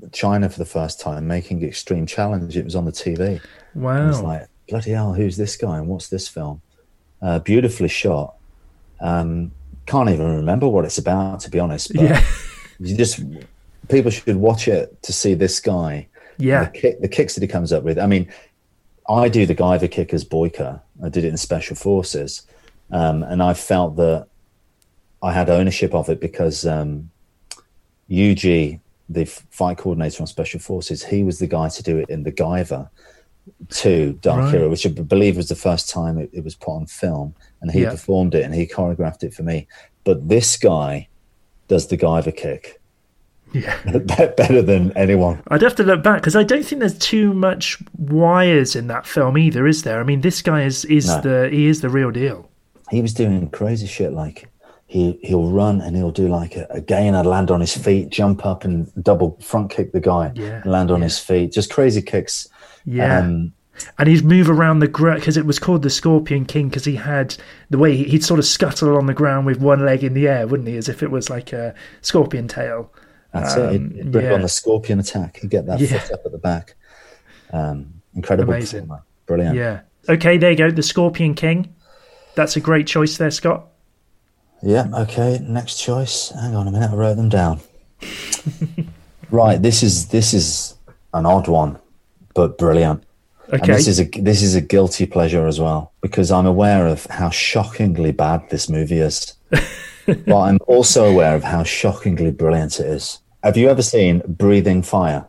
China for the first time, making Extreme Challenge. It was on the T V. Wow. I was like, bloody hell, who's this guy and what's this film? Uh, beautifully shot. Um, can't even remember what it's about, to be honest. But yeah. you just people should watch it to see this guy. Yeah. The, kick, the kicks that he comes up with. I mean, I do the Guyver kick as Boyka. I did it in Special Forces. Um, and I felt that I had ownership of it because um, U G, the fight coordinator on Special Forces, he was the guy to do it in the Guyver two, Dark Right. Hero, which I believe was the first time it, it was put on film, and he Yeah. performed it and he choreographed it for me. But this guy does the Guyver kick Yeah. better than anyone. I'd have to look back because I don't think there's too much wires in that film either, is there? I mean, this guy is is No. the he is the real deal. He was doing crazy shit, like he he'll run and he'll do like a, a gainer, land on his feet, jump up and double front kick the guy, Yeah, land on yeah. his feet, just crazy kicks. Yeah. Um, And he'd move around the ground because it was called the Scorpion King because he had the way he, he'd sort of scuttle on the ground with one leg in the air, wouldn't he? As if it was like a scorpion tail. That's Um, it. He'd, he'd bring yeah. on the scorpion attack. He'd get that Yeah. foot up at the back. Um, incredible. Amazing. performer. Brilliant. Yeah. Okay, there you go. The Scorpion King. That's a great choice there, Scott. Yeah, okay. Next choice. Hang on a minute. I wrote them down. Right. This is this is an odd one, but brilliant. And Okay. this is a this is a guilty pleasure as well because I'm aware of how shockingly bad this movie is, but I'm also aware of how shockingly brilliant it is. Have you ever seen Breathing Fire?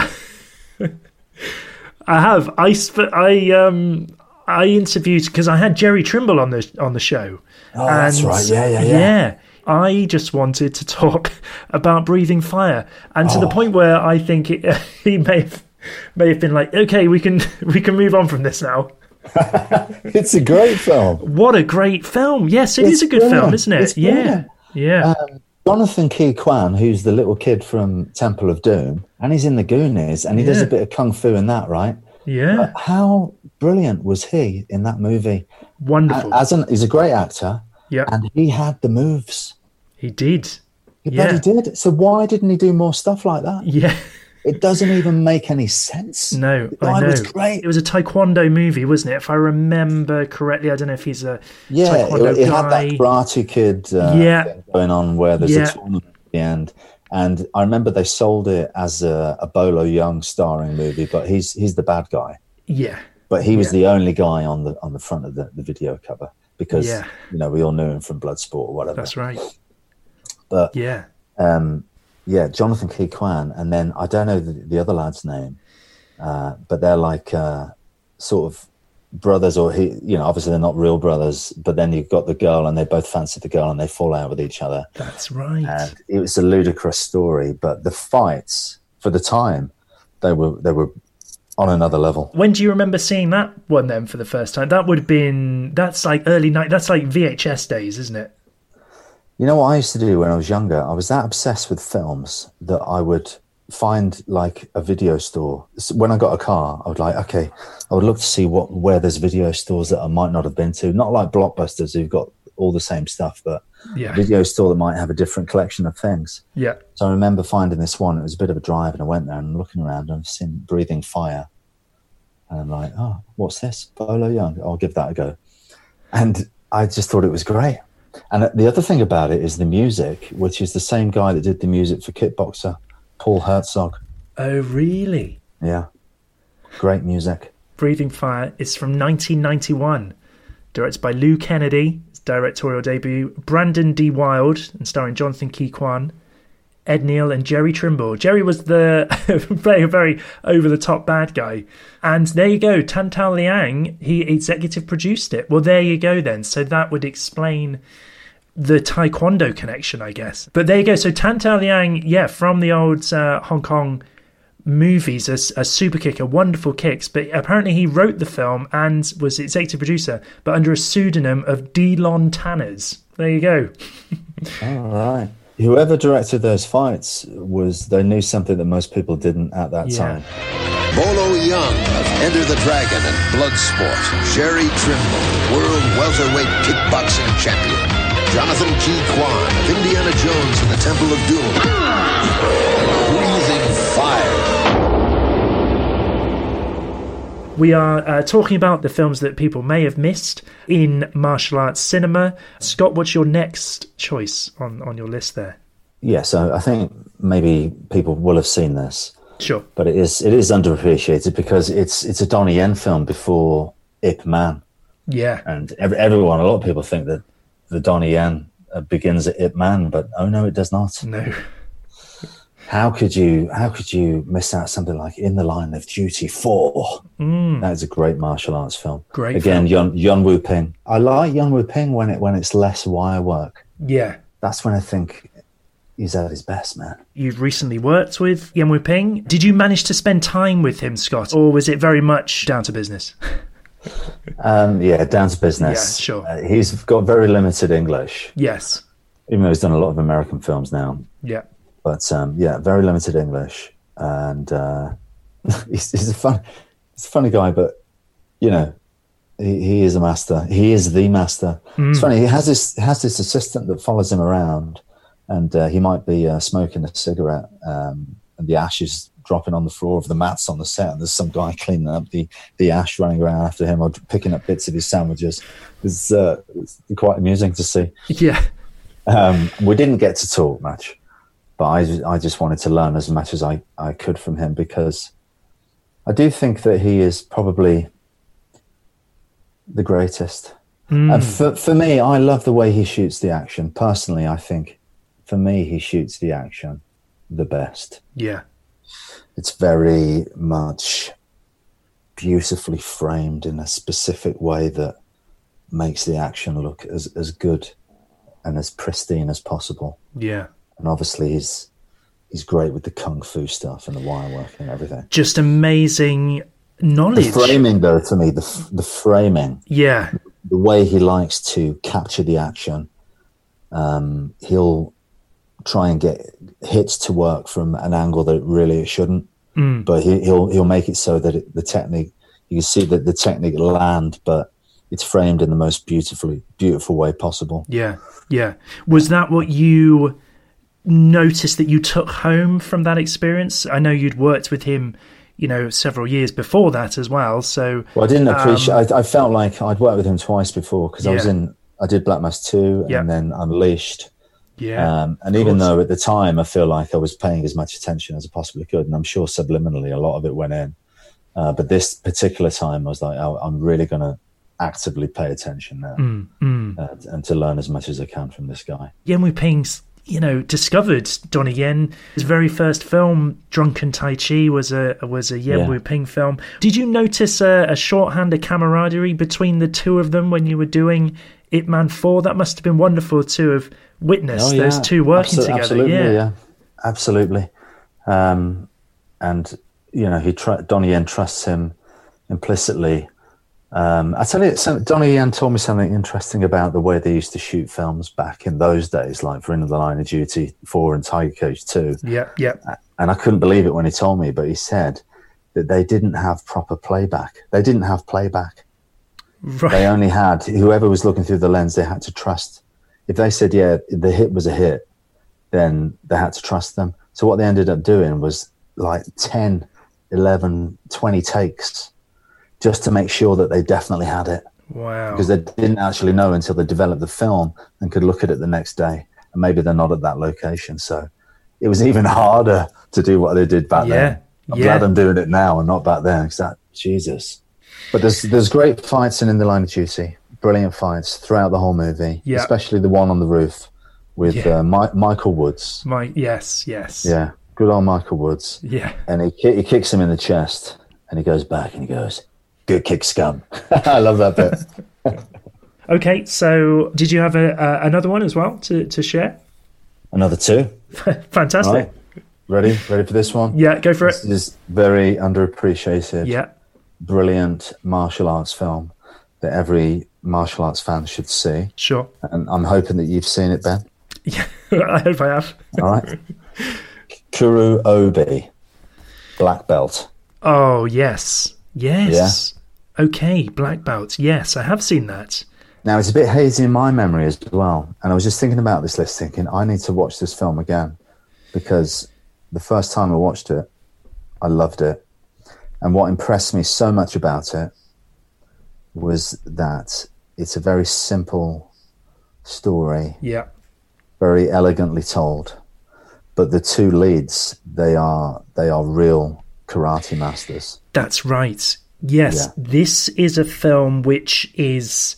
I have. I sp- I um I interviewed because I had Jerry Trimble on the on the show. Oh, that's right. Yeah, yeah, yeah. Yeah. I just wanted to talk about Breathing Fire, and to the Oh. point where I think it, he may have may have been like, okay, we can we can move on from this now. It's a great film. What a great film! Yes, it is It's a good film, brilliant. isn't it? It's Yeah, brilliant. yeah. Um, Jonathan Ke Quan, who's the little kid from Temple of Doom, and he's in The Goonies, and he does Yeah. a bit of kung fu in that, right? Yeah. But how brilliant was he in that movie? Wonderful. As an, he's a great actor, Yeah, and he had the moves. he did. He Yeah. bloody did. So why didn't he do more stuff like that? Yeah. It doesn't even make any sense. No, The I guy know. was great. It was a Taekwondo movie, wasn't it? If I remember correctly, I don't know if he's a Yeah, Taekwondo it, it guy. had that Karate Kid uh, Yeah. thing going on where there's Yeah. a tournament at the end. And I remember they sold it as a, a Bolo Young starring movie, but he's he's the bad guy. Yeah, But he was Yeah. the only guy on the on the front of the, the video cover because Yeah. you know we all knew him from Bloodsport or whatever. that's right. But Yeah, um, yeah, Jonathan Ke Quan, and then I don't know the, the other lad's name, uh, but they're like uh, sort of brothers, or he, you know, obviously they're not real brothers. But then you've got the girl, and they both fancy the girl, and they fall out with each other. that's right. And it was a ludicrous story, but the fights for the time, they were they were on another level. When do you remember seeing that one then for the first time? That would have been that's like early night. That's like V H S days, isn't it? You know what I used to do when I was younger? I was that obsessed with films that I would find like a video store. So when I got a car, I would like, okay, I would look to see what where there's video stores that I might not have been to. Not like Blockbusters who've got all the same stuff, but Yeah. a video store that might have a different collection of things. Yeah. So I remember finding this one. It was a bit of a drive, and I went there and looking around, and I've seen Breathing Fire. And I'm like, oh, what's this? Bolo Young. I'll give that a go. And I just thought it was great. And the other thing about it is the music, which is the same guy that did the music for Kickboxer, Paul Herzog. Oh, really? Yeah. Great music. Breathing Fire is from nineteen ninety-one, directed by Lou Kennedy. Its directorial debut. Brandon D. Wilde, and starring Jonathan Ke Quan, Ed Neal, and Jerry Trimble. Jerry was the playing a very over-the-top bad guy. And there you go, Tan Tao Liang, he executive produced it. Well, there you go then. So that would explain the Taekwondo connection, I guess. But there you go. So Tan Tao Liang, yeah, from the old uh, Hong Kong movies, a, a super kicker, wonderful kicks. But apparently he wrote the film and was executive producer, but under a pseudonym of Delon Tanners. There you go. All right. Whoever directed those fights was, they knew something that most people didn't at that Yeah. time. Bolo Young of Enter the Dragon and Bloodsport. Jerry Trimble, world welterweight kickboxing champion. Jonathan Ke Quan of Indiana Jones and the Temple of Doom. Breathing Fire We are uh, talking about the films that people may have missed in martial arts cinema. Scott, what's your next choice on, on your list there? Yeah, so I think maybe people will have seen this. Sure. But it is it is underappreciated because it's it's a Donnie Yen film before Ip Man. Yeah. And every, everyone, a lot of people think that the Donnie Yen uh, begins at Ip Man, but oh no, it does not. No. How could you how could you miss out something like In the Line of Duty four? Mm. That is a great martial arts film. Great Again, film. Yun, Yun Wu Ping. I like Yun Wu Ping when it when it's less wire work. Yeah. That's when I think he's at his best, man. You've recently worked with Yuen Woo-ping. Did you manage to spend time with him, Scott, or was it very much down to business? um, yeah, down to business. Yeah, sure. Uh, he's got very limited English. Yes. Even though he's done a lot of American films now. Yeah. But um, yeah, very limited English. And uh, he's, he's, a fun, he's a funny guy, but, you know, he, he is a master. He is the master. Mm. It's funny, he has this, has this assistant that follows him around. And uh, he might be uh, smoking a cigarette, um, and the ash is dropping on the floor of the mats on the set. And there's some guy cleaning up the, the ash, running around after him, or picking up bits of his sandwiches. It's, uh, it's quite amusing to see. Yeah. Um, we didn't get to talk much, but I, I just wanted to learn as much as I, I could from him, because I do think that he is probably the greatest. Mm. And for, for me, I love the way he shoots the action. Personally, I think, for me, he shoots the action the best. Yeah. It's very much beautifully framed in a specific way that makes the action look as, as good and as pristine as possible. Yeah. And obviously he's he's great with the kung fu stuff and the wire work and everything. Just amazing knowledge. The framing, though, to me, the the framing. Yeah. The way he likes to capture the action. Um, he'll try and get hits to work from an angle that really it shouldn't, mm. but he, he'll he'll make it so that it, the technique, you can see that the technique land, but it's framed in the most beautifully beautiful way possible. Yeah, yeah. Was that what you noticed that you took home from that experience? I know you'd worked with him, you know, several years before that as well. So, well, I didn't appreciate. Um, I, I felt like I'd worked with him twice before because yeah. I was in. I did Black Mass two yeah. and then Unleashed. Yeah, um, and even though at the time I feel like I was paying as much attention as I possibly could, and I'm sure subliminally a lot of it went in, uh, but this particular time I was like, oh, I'm really going to actively pay attention now mm, mm. Uh, and to learn as much as I can from this guy. Yuen Woo-ping's, you know, discovered Donnie Yen. His very first film, Drunken Tai Chi, was a was a Yuen yeah. Woo-ping film. Did you notice a, a shorthand, a camaraderie between the two of them when you were doing Ip Man four? That must have been wonderful to have witnessed oh, yeah. those two working Absol- together. Absolutely, yeah. yeah, absolutely. Um, and you know, he tr- Donnie Yen trusts him implicitly. Um, I tell you, some, Donnie Yen told me something interesting about the way they used to shoot films back in those days, like for In the Line of Duty four and Tiger Cage two. Yeah, yeah. And I couldn't believe it when he told me, but he said that they didn't have proper playback. They didn't have playback. Right. They only had, whoever was looking through the lens, they had to trust. If they said, yeah, the hit was a hit, then they had to trust them. So what they ended up doing was like ten, eleven, twenty takes just to make sure that they definitely had it. Wow. Because they didn't actually know until they developed the film and could look at it the next day. And maybe they're not at that location. So it was even harder to do what they did back yeah. then. I'm yeah. glad I'm doing it now and not back then. Because that, Jesus. But there's there's great fights in In the Line of Duty. Brilliant fights throughout the whole movie, yeah. especially the one on the roof with yeah. uh, My, Michael Woods. My yes, yes. Yeah, good old Michael Woods. Yeah. And he he kicks him in the chest and he goes back and he goes, good kick, scum. I love that bit. Okay, so did you have a, uh, another one as well to, to share? Another two. Fantastic. Right. Ready? Ready for this one? Yeah, go for this it. This is very underappreciated. Yeah. Brilliant martial arts film that every martial arts fan should see. Sure. And I'm hoping that you've seen it, Ben. Yeah, I hope I have. All right. Kuru Obi, black belt. Oh, yes. Yes. Yeah. Okay, black belt. Yes, I have seen that. Now, it's a bit hazy in my memory as well. And I was just thinking about this list, thinking, I need to watch this film again. Because the first time I watched it, I loved it. And what impressed me so much about it was that it's a very simple story. Yeah. Very elegantly told. But the two leads, they are they are real karate masters. That's right. Yes, yeah. This is a film which is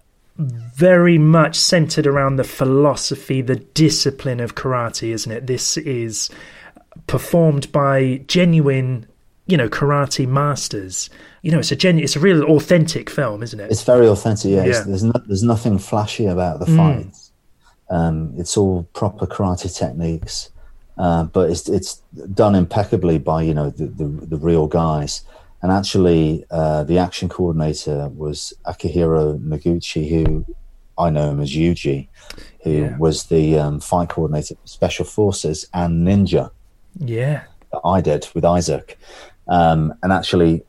very much centered around the philosophy, the discipline of karate, isn't it? This is performed by genuine, you know, karate masters. You know, it's a genu- it's a real authentic film, isn't it? It's very authentic, yeah. yeah. It's, there's, no, there's nothing flashy about the fights. Mm. Um, it's all proper karate techniques. Uh, but it's it's done impeccably by, you know, the, the, the real guys. And actually, uh, the action coordinator was Akihiro Noguchi, who I know him as Yuji, who yeah. was the um, fight coordinator for Special Forces and Ninja. Yeah. That I did with Isaac. Um, and actually,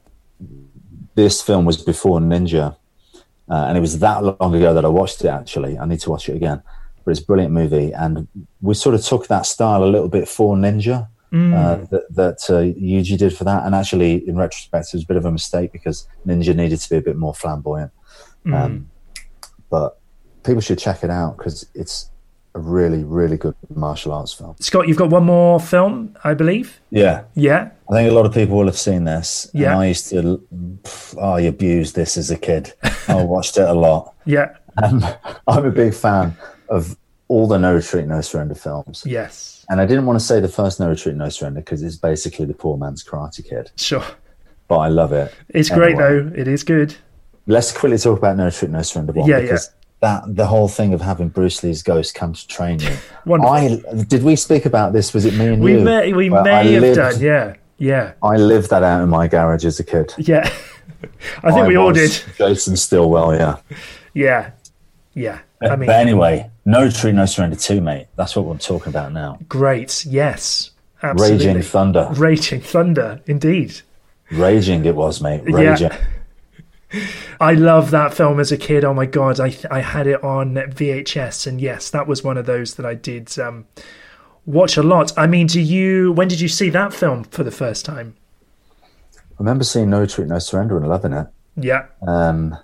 this film was before Ninja. Uh, and it was that long ago that I watched it, actually. I need to watch it again. But it's a brilliant movie, and we sort of took that style a little bit for Ninja mm. uh, that, that uh, Yuji did for that. And actually, in retrospect, it was a bit of a mistake because Ninja needed to be a bit more flamboyant. Mm. Um, but people should check it out because it's a really, really good martial arts film. Scott, you've got one more film, I believe? Yeah. Yeah? I think a lot of people will have seen this. Yeah. And I used to, oh, I abused this as a kid. I watched it a lot. Yeah. Um, I'm a big fan of all the No Retreat, No Surrender films. Yes. And I didn't want to say the first No Retreat, No Surrender because it's basically the poor man's Karate Kid. Sure. But I love it. It's anyway, great, though. It is good. Let's quickly talk about No Retreat, No Surrender one. Yeah, because yeah. that the whole thing of having Bruce Lee's ghost come to train you. Wonderful. I, did we speak about this? Was it me and we you? May, we well, may I have lived, done, yeah. Yeah. I lived that out in my garage as a kid. Yeah. I think I we all did. Jason Stillwell, yeah. Yeah. Yeah. But, I mean, but anyway, No Retreat, No Surrender two, mate. That's what we're talking about now. Great. Yes. Absolutely. Raging Thunder. Raging Thunder, indeed. Raging it was, mate. Raging. Yeah. I love that film as a kid. Oh my God. I I had it on V H S. And yes, that was one of those that I did um, watch a lot. I mean, do you, when did you see that film for the first time? I remember seeing No Retreat, No Surrender and loving it. Yeah. Um,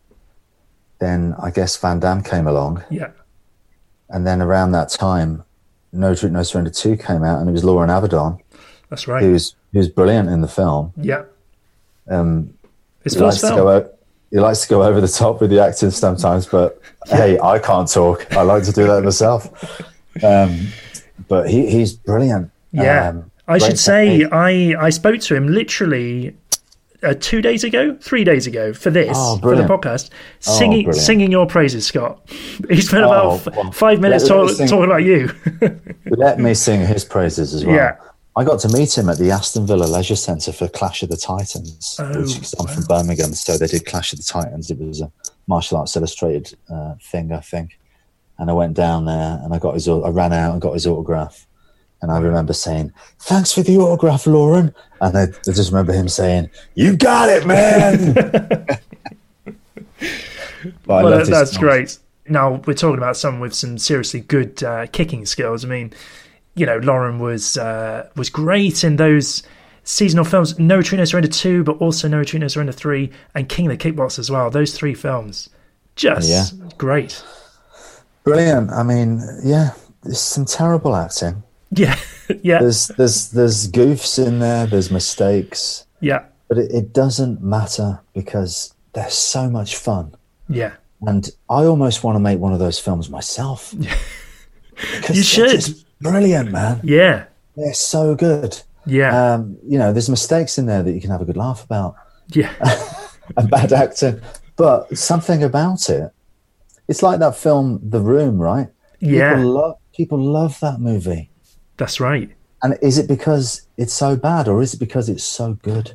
then I guess Van Damme came along. Yeah. And then around that time, No Retreat, No Surrender two came out, and it was Lauren Avedon. That's right. Who's who's brilliant in the film. Yeah. Um, His he first likes film. To go, he likes to go over the top with the acting sometimes, but yeah. Hey, I can't talk. I like to do that myself. Um, but he, he's brilliant. Yeah. Um, I should say technique. I, I spoke to him literally uh, two days ago, three days ago for this, oh, for the podcast, singing oh, singing your praises, Scott. He spent oh, about f- well, five minutes let, talk, let sing, talking about you. Let me sing his praises as well. Yeah. I got to meet him at the Aston Villa Leisure Centre for Clash of the Titans, oh, which is I'm wow. from Birmingham, so they did Clash of the Titans. It was a Martial Arts Illustrated uh, thing, I think. And I went down there and I got his. I ran out and got his autograph. And I remember saying, "Thanks for the autograph, Lauren." And I, I just remember him saying, "You got it, man." Well, that, that's songs. Great. Now we're talking about someone with some seriously good uh, kicking skills. I mean, you know, Lauren was uh, was great in those seasonal films. No Retreat, No Surrender two, but also No Retreat, No Surrender three, and King of the Kickbox as well. Those three films, just yeah. great. Brilliant. I mean, yeah, there's some terrible acting. Yeah, yeah. There's there's there's goofs in there. There's mistakes. Yeah, but it, it doesn't matter because they're so much fun. Yeah, and I almost want to make one of those films myself. You should. Just brilliant, man. Yeah, they're so good. Yeah, um, you know, there's mistakes in there that you can have a good laugh about. Yeah, and bad acting, but something about it. It's like that film, The Room, right? Yeah, people love people love that movie. That's right. And is it because it's so bad, or is it because it's so good?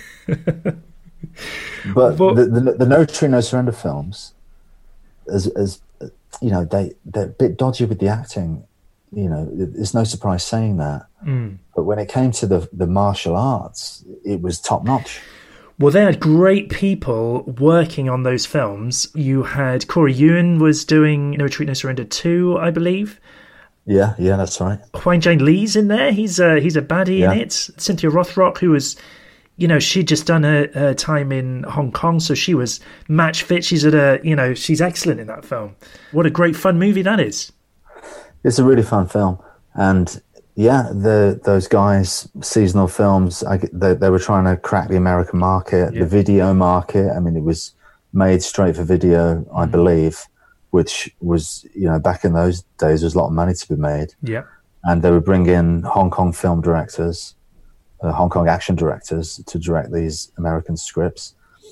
But, but the, the, the No Retreat, No Surrender films, as, as you know, they they're a bit dodgy with the acting. You know, there's no surprise saying that. Mm. But when it came to the the martial arts, it was top notch. Well, they had great people working on those films. You had Corey Ewan was doing No Retreat, No Surrender two, I believe. Yeah, yeah, that's right. Huang Jane Lee's in there. He's a, he's a baddie yeah. in it. Cynthia Rothrock, who was, you know, she'd just done her, her time in Hong Kong, so she was match fit. She's at a, you know, she's excellent in that film. What a great fun movie that is. It's a really fun film. And yeah, the those guys, seasonal films, I, they, they were trying to crack the American market, yeah. the video market. I mean, it was made straight for video, I mm. believe, which was, you know, back in those days, there was a lot of money to be made. Yeah. And they would bring in Hong Kong film directors, uh, Hong Kong action directors to direct these American scripts.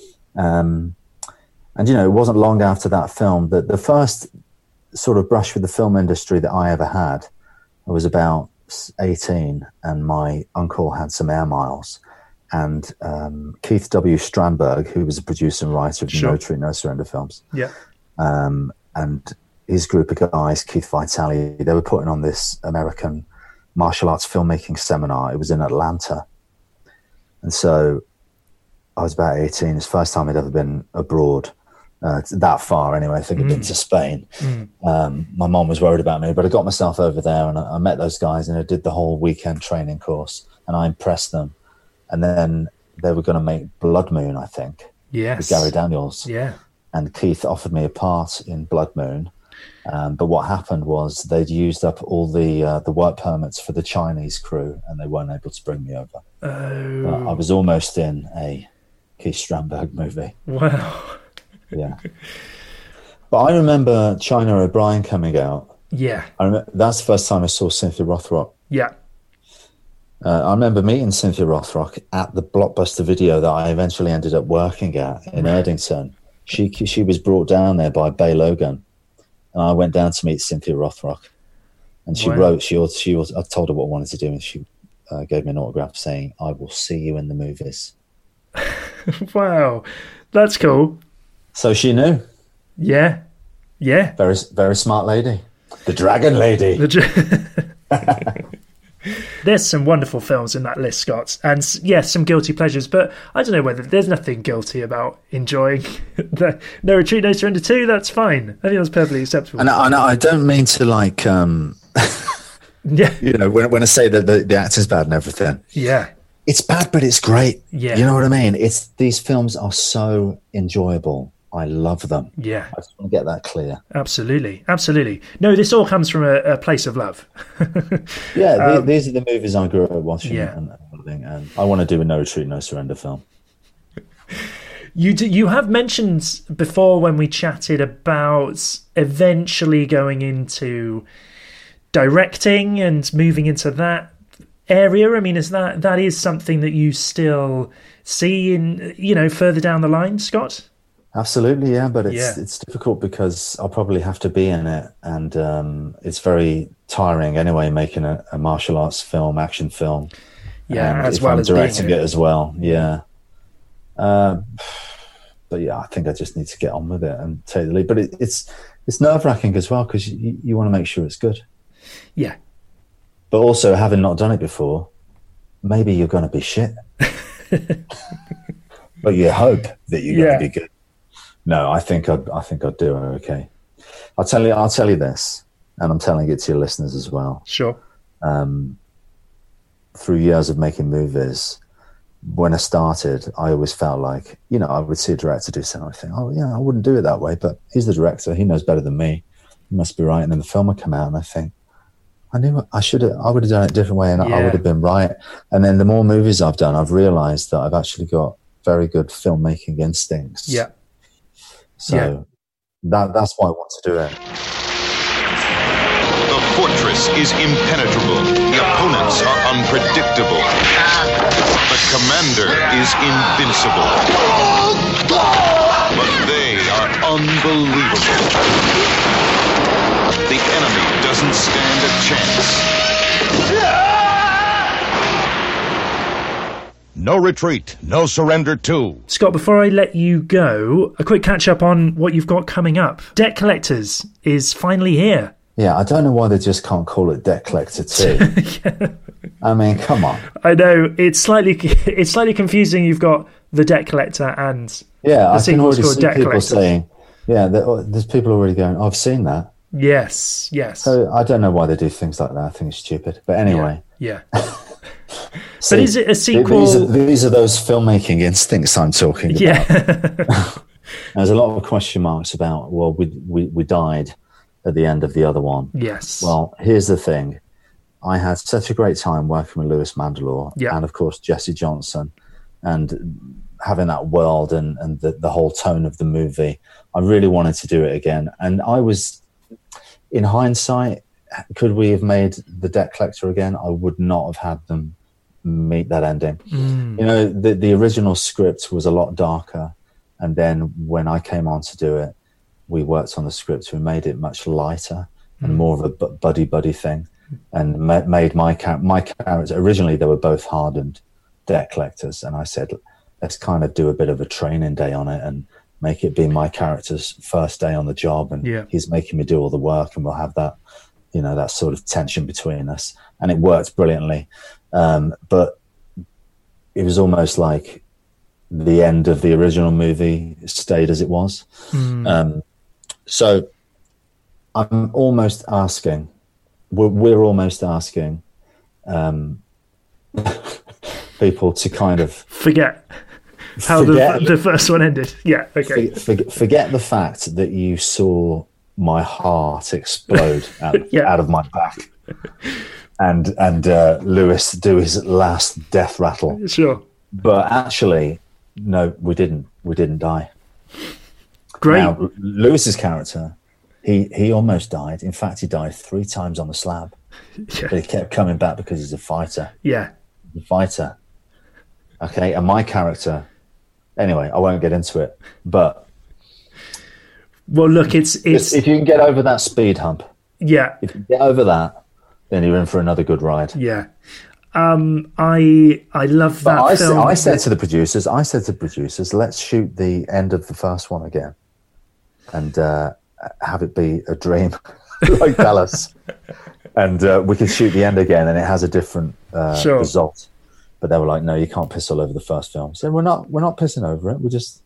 Um, and, you know, it wasn't long after that film that the first sort of brush with the film industry that I ever had, I was about eighteen, and my uncle had some air miles. And um, Keith W. Strandberg, who was a producer and writer of the sure. No Retreat, No Surrender films, yeah, um, and his group of guys, Keith Vitale, they were putting on this American martial arts filmmaking seminar. It was in Atlanta. And so I was about eighteen. It's the first time I'd ever been abroad, uh, that far anyway. I think I'd mm. been to Spain. Mm. Um, my mom was worried about me, but I got myself over there, and I, I met those guys, and I did the whole weekend training course, and I impressed them. And then they were going to make Blood Moon, I think, yes. with Gary Daniels. Yeah. And Keith offered me a part in Blood Moon. Um, but what happened was they'd used up all the uh, the work permits for the Chinese crew, and they weren't able to bring me over. Oh. But I was almost in a Keith Strandberg movie. Wow. Yeah. But I remember China O'Brien coming out. Yeah. I remember, that's the first time I saw Cynthia Rothrock. Yeah. Uh, I remember meeting Cynthia Rothrock at the Blockbuster Video that I eventually ended up working at in Erdington. She she was brought down there by Bay Logan, and I went down to meet Cynthia Rothrock. And she wow. wrote, she also, she also, I told her what I wanted to do, and she uh, gave me an autograph saying, "I will see you in the movies." Wow, that's cool. So she knew. Yeah, yeah. Very very smart lady, the Dragon Lady. The dra- There's some wonderful films in that list, Scott, and yes, some guilty pleasures, but I don't know whether there's nothing guilty about enjoying the No Retreat, No Surrender two. That's fine. I think that's perfectly acceptable. And I, and I don't mean to like, um, yeah, you know, when when I say that the, the acting's bad and everything, yeah, it's bad, but it's great. Yeah, you know what I mean. It's these films are so enjoyable. I love them. Yeah. I just want to get that clear. Absolutely. Absolutely. No, this all comes from a, a place of love. yeah, um, the, these are the movies I grew up watching yeah. and loving, and I want to do a No Retreat, No Surrender film. You do, you have mentioned before when we chatted about eventually going into directing and moving into that area. I mean, is that that is something that you still see in, you know, further down the line, Scott? Absolutely, yeah, but it's yeah. it's difficult because I'll probably have to be in it, and um, it's very tiring anyway, making a, a martial arts film, action film. Yeah, and as if well I'm as directing being it as well. Yeah, uh, but yeah, I think I just need to get on with it and take the lead. But it, it's it's nerve wracking as well because you, you want to make sure it's good. Yeah, but also having not done it before, maybe you're going to be shit, but you hope that you're yeah. going to be good. No, I think I'd, I think I'd do okay. I'll tell you. I'll tell you this, and I'm telling it to your listeners as well. Sure. Um, through years of making movies, when I started, I always felt like, you know, I would see a director do something, I think, oh yeah, I wouldn't do it that way, but he's the director. He knows better than me. He must be right. And then the film would come out, and I think, I knew I should have. I would have done it a different way, and yeah. I would have been right. And then the more movies I've done, I've realised that I've actually got very good filmmaking instincts. Yeah. So yeah. that that's why I want to do it. The fortress is impenetrable. The opponents are unpredictable. The commander is invincible. But they are unbelievable. The enemy doesn't stand a chance. No Retreat, No Surrender two. Scott, before I let you go, a quick catch up on what you've got coming up. Debt Collectors is finally here. Yeah, I don't know why they just can't call it Debt Collector two. yeah. I mean, come on. I know it's slightly it's slightly confusing. You've got the Debt Collector and yeah, the I can already see Debt people Collectors. saying, yeah, there's people already going, oh, I've seen that. Yes, yes. So I don't know why they do things like that. I think it's stupid. But anyway. Yeah. yeah. but is it a sequel? These are, these are those filmmaking instincts I'm talking about. Yeah. There's a lot of question marks about, well, we, we, we died at the end of the other one. Yes. Well, here's the thing. I had such a great time working with Louis Mandylor yeah. and, of course, Jesse Johnson, and having that world and, and the, the whole tone of the movie. I really wanted to do it again. And I was, in hindsight, could we have made The Debt Collector again? I would not have had them meet that ending. Mm. You know, the, the original script was a lot darker. And then when I came on to do it, we worked on the script. We made it much lighter and Mm. more of a buddy-buddy thing, and ma- made my, char- my character... Originally, they were both hardened debt collectors, and I said, let's kind of do a bit of a training day on it and make it be my character's first day on the job, and yeah. he's making me do all the work, and we'll have that, you know, that sort of tension between us. And it worked brilliantly. Um, but it was almost like the end of the original movie stayed as it was. Mm. Um, so I'm almost asking, we're, we're almost asking um, people to kind of forget how forget, the, the first one ended. Yeah, okay. For, for, forget the fact that you saw my heart explode out, yeah. out of my back, and and uh, Louis do his last death rattle. Sure, but actually, no, we didn't. We didn't die. Great. Now, Lewis's character, he he almost died. In fact, he died three times on the slab. Yeah. But he kept coming back because he's a fighter. Yeah, a fighter. Okay, and my character. Anyway, I won't get into it, but well, look, it's it's if you can get over that speed hump. Yeah, if you get over that, then you're in for another good ride. Yeah. Um, I I love that but I, film. I said to the producers, I said to the producers, let's shoot the end of the first one again, and uh, have it be a dream, like Dallas, and uh, we can shoot the end again, and it has a different uh, sure. result. But they were like, no, you can't piss all over the first film. So we're not we're not pissing over it. We're just,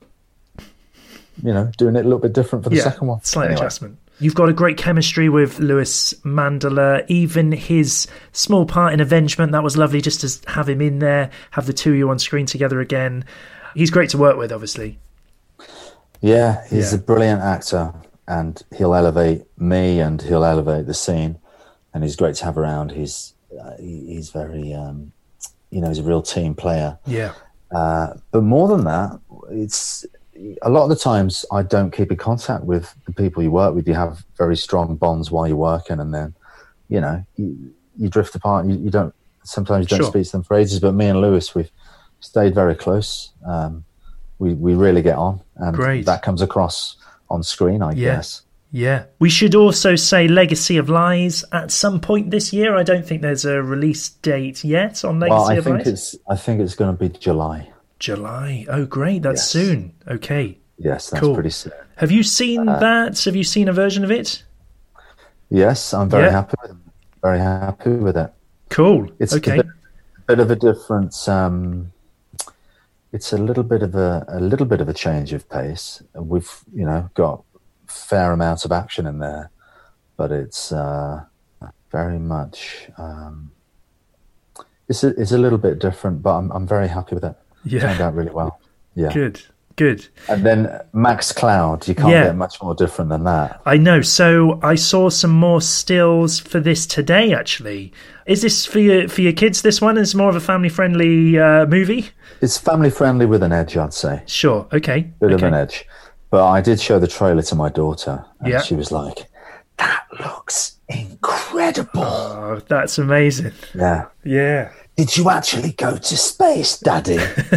you know, doing it a little bit different for the yeah, second one. Slight anyway. adjustment. You've got a great chemistry with Louis Mandylor. Even his small part in Avengement, that was lovely just to have him in there, have the two of you on screen together again. He's great to work with, obviously. Yeah, he's yeah. a brilliant actor, and he'll elevate me and he'll elevate the scene, and he's great to have around. He's uh, he's very, um, you know, he's a real team player. Yeah. Uh, but more than that, it's... a lot of the times I don't keep in contact with the people you work with. You have very strong bonds while you're working, and then, you know, you, you drift apart. You, you don't, sometimes you don't sure. speak to them for ages, but me and Louis, we've stayed very close. Um, we, we really get on, and Great. that comes across on screen, I yeah. guess. Yeah. We should also say Legacy of Lies at some point this year. I don't think there's a release date yet on Legacy well, I of think Lies. It's, I think it's going to be July. July. Oh, great. That's yes. soon. Okay. Yes, that's cool. pretty soon. Have you seen uh, that? Have you seen a version of it? Yes, I'm very yeah. happy with it. Very happy with it. Cool. It's okay. a bit, bit of a different... Um, it's a little bit of a, a little bit of a change of pace. We've, you know, got a fair amount of action in there, but it's uh, very much... Um, it's, a, it's a little bit different, but I'm, I'm very happy with it. Yeah. It turned out really well. Yeah. Good. Good. And then Max Cloud, you can't yeah. get much more different than that. I know. So I saw some more stills for this today, actually. Is this for your, for your kids, this one? Is more of a family-friendly uh, movie? It's family-friendly with an edge, I'd say. Sure, okay. Bit okay. of an edge. But I did show the trailer to my daughter, and yeah. she was like, that looks incredible. Oh, that's amazing. Yeah. Yeah. Did you actually go to space, Daddy?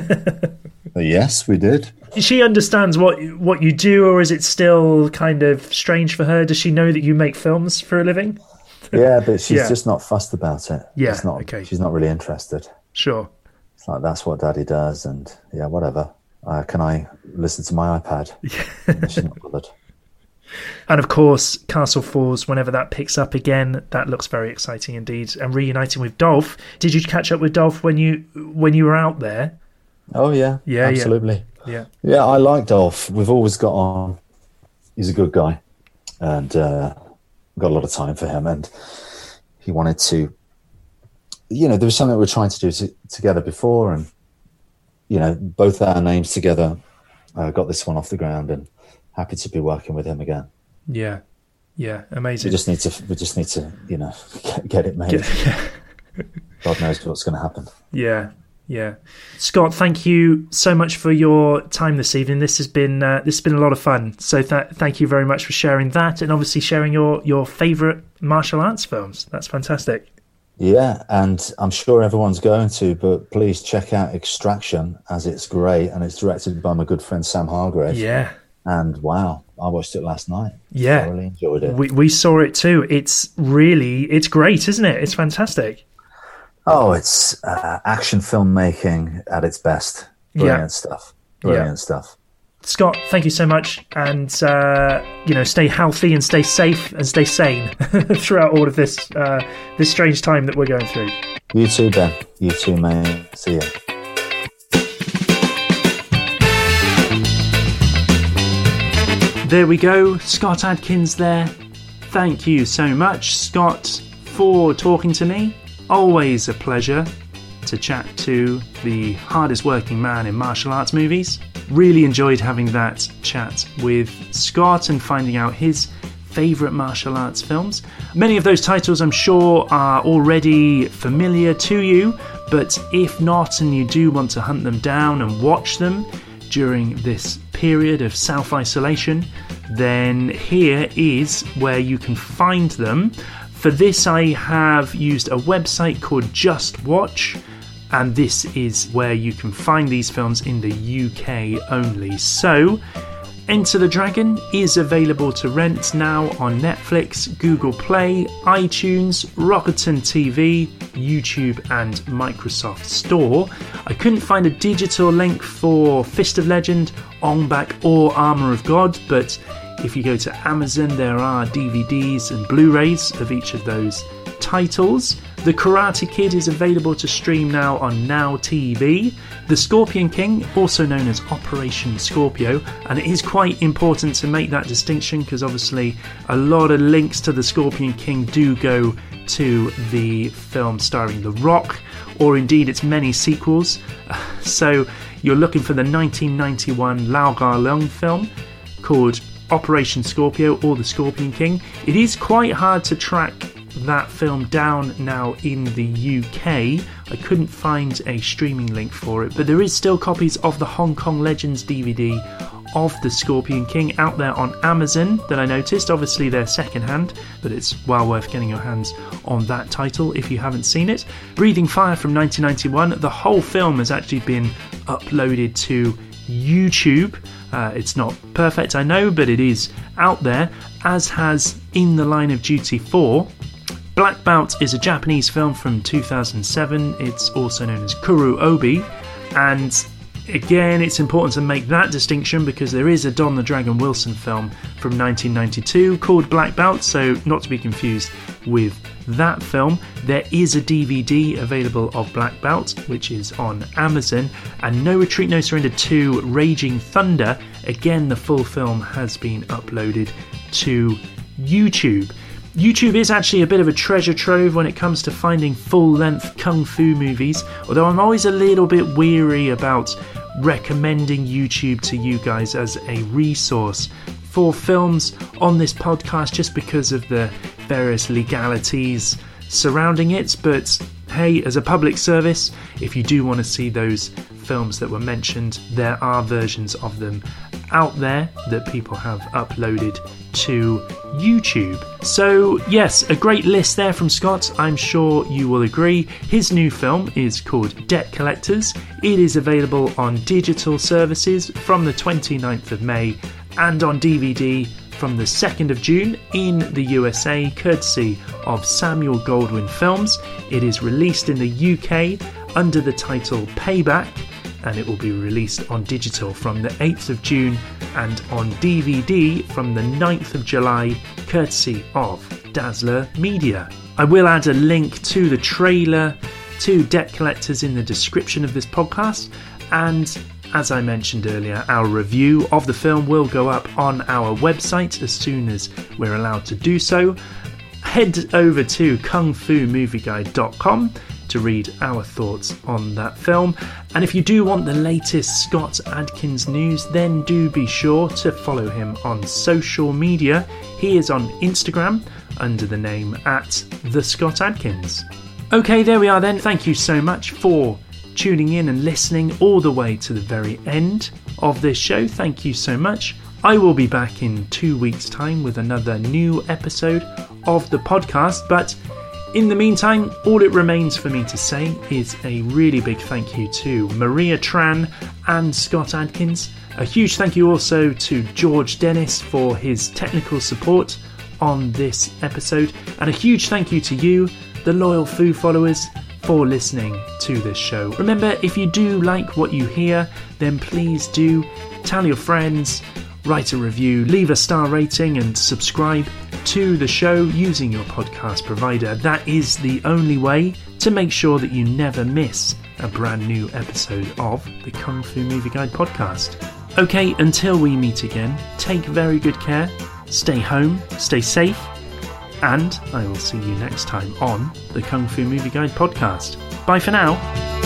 Yes, we did. She understands what what you do, or is it still kind of strange for her? Does she know that you make films for a living? Yeah, but she's yeah. just not fussed about it. Yeah, it's not, okay. She's not really interested. Sure. It's like, that's what Daddy does, and yeah, whatever. Uh, can I listen to my iPad? She's not bothered. And of course, Castle Falls, whenever that picks up again, that looks very exciting indeed. And reuniting with Dolph. Did you catch up with Dolph when you when you were out there? Oh, yeah. Yeah, absolutely. Yeah. Yeah, I like Dolph. We've always got on. He's a good guy. And uh, got a lot of time for him. And he wanted to... you know, there was something we were trying to do to, together before, and you know, both our names together uh, got this one off the ground, and happy to be working with him again. Yeah, yeah, amazing. We just need to, we just need to, you know, get, get it made. Get, yeah. God knows what's going to happen. Yeah, yeah. Scott, thank you so much for your time this evening. This has been uh, this has been a lot of fun. So th- thank you very much for sharing that, and obviously sharing your your favourite martial arts films. That's fantastic. Yeah, and I'm sure everyone's going to, but please check out Extraction, as it's great, and it's directed by my good friend Sam Hargrave. Yeah. And wow, I watched it last night. Yeah. I really enjoyed it. We we saw it too. It's really, it's great, isn't it? It's fantastic. Oh, it's uh, action filmmaking at its best. Brilliant yeah. stuff. Brilliant yeah. stuff. Scott, thank you so much, and uh, you know, stay healthy and stay safe and stay sane throughout all of this uh, this strange time that we're going through. You too, Ben. You too, mate. See you. There we go, Scott Adkins there. Thank you so much, Scott, for talking to me. Always a pleasure to chat to the hardest working man in martial arts movies. Really enjoyed having that chat with Scott and finding out his favourite martial arts films. Many of those titles, I'm sure, are already familiar to you, but if not and you do want to hunt them down and watch them during this period of self-isolation, then here is where you can find them. For this, I have used a website called Just Watch, and this is where you can find these films in the U K only. So, Enter the Dragon is available to rent now on Netflix, Google Play, iTunes, Rakuten T V, YouTube and Microsoft Store. I couldn't find a digital link for Fist of Legend, Ong Bak or Armour of God, but if you go to Amazon there are D V Ds and Blu-rays of each of those titles. The Karate Kid is available to stream now on Now T V. The Scorpion King, also known as Operation Scorpio, and it is quite important to make that distinction because obviously a lot of links to the Scorpion King do go to the film starring The Rock, or indeed its many sequels. So you're looking for the nineteen ninety-one Lau Gar Leung film called Operation Scorpio or The Scorpion King. It is quite hard to track that film down now in the U K. I couldn't find a streaming link for it, but there is still copies of the Hong Kong Legends D V D of The Scorpion King out there on Amazon that I noticed. Obviously they're secondhand, but it's well worth getting your hands on that title if you haven't seen it. Breathing Fire from nineteen ninety-one, the whole film has actually been uploaded to YouTube. Uh, it's not perfect, I know, but it is out there, as has In the Line of Duty four. Black Belt is a Japanese film from two thousand seven. It's also known as Kuru Obi, and again it's important to make that distinction because there is a Don the Dragon Wilson film from nineteen ninety-two called Black Belt, so not to be confused with that film. There is a D V D available of Black Belt, which is on Amazon, and No Retreat, No Surrender two Raging Thunder, again the full film has been uploaded to YouTube. YouTube is actually a bit of a treasure trove when it comes to finding full-length kung fu movies, although I'm always a little bit weary about recommending YouTube to you guys as a resource for films on this podcast just because of the various legalities surrounding it. But hey, as a public service, if you do want to see those films that were mentioned, there are versions of them out there that people have uploaded to YouTube. So yes, a great list there from Scott. I'm sure you will agree. His new film is called Debt Collectors. It is available on digital services from the twenty-ninth of May and on D V D from the second of June in the U S A, courtesy of Samuel Goldwyn Films. It is released in the U K under the title Payback, and it will be released on digital from the eighth of June and on D V D from the ninth of July, courtesy of Dazzler Media. I will add a link to the trailer to Debt Collectors in the description of this podcast, and as I mentioned earlier, our review of the film will go up on our website as soon as we're allowed to do so. Head over to kung fu movie guide dot com to to read our thoughts on that film. And if you do want the latest Scott Adkins news, then do be sure to follow him on social media. He is on Instagram under the name at The Scott Adkins. Okay, there we are then. Thank you so much for tuning in and listening all the way to the very end of this show. Thank you so much. I will be back in two weeks' time with another new episode of the podcast, but in the meantime, all it remains for me to say is a really big thank you to Maria Tran and Scott Adkins. A huge thank you also to George Dennis for his technical support on this episode, and a huge thank you to you, the loyal Foo followers, for listening to this show. Remember, if you do like what you hear, then please do tell your friends, write a review, leave a star rating, and subscribe to the show using your podcast provider. That is the only way to make sure that you never miss a brand new episode of the Kung Fu Movie Guide podcast. Okay, until we meet again, take very good care, stay home, stay safe, and I will see you next time on the Kung Fu Movie Guide podcast. Bye for now.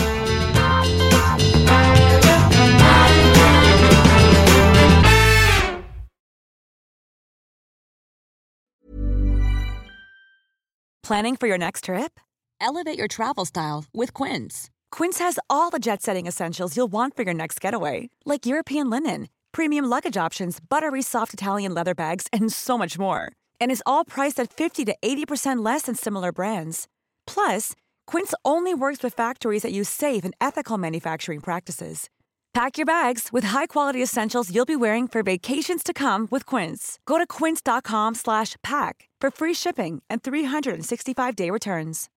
Planning for your next trip? Elevate your travel style with Quince. Quince has all the jet-setting essentials you'll want for your next getaway, like European linen, premium luggage options, buttery soft Italian leather bags, and so much more. And is all priced at fifty to eighty percent less than similar brands. Plus, Quince only works with factories that use safe and ethical manufacturing practices. Pack your bags with high-quality essentials you'll be wearing for vacations to come with Quince. Go to quince.com slash pack for free shipping and three sixty-five day returns.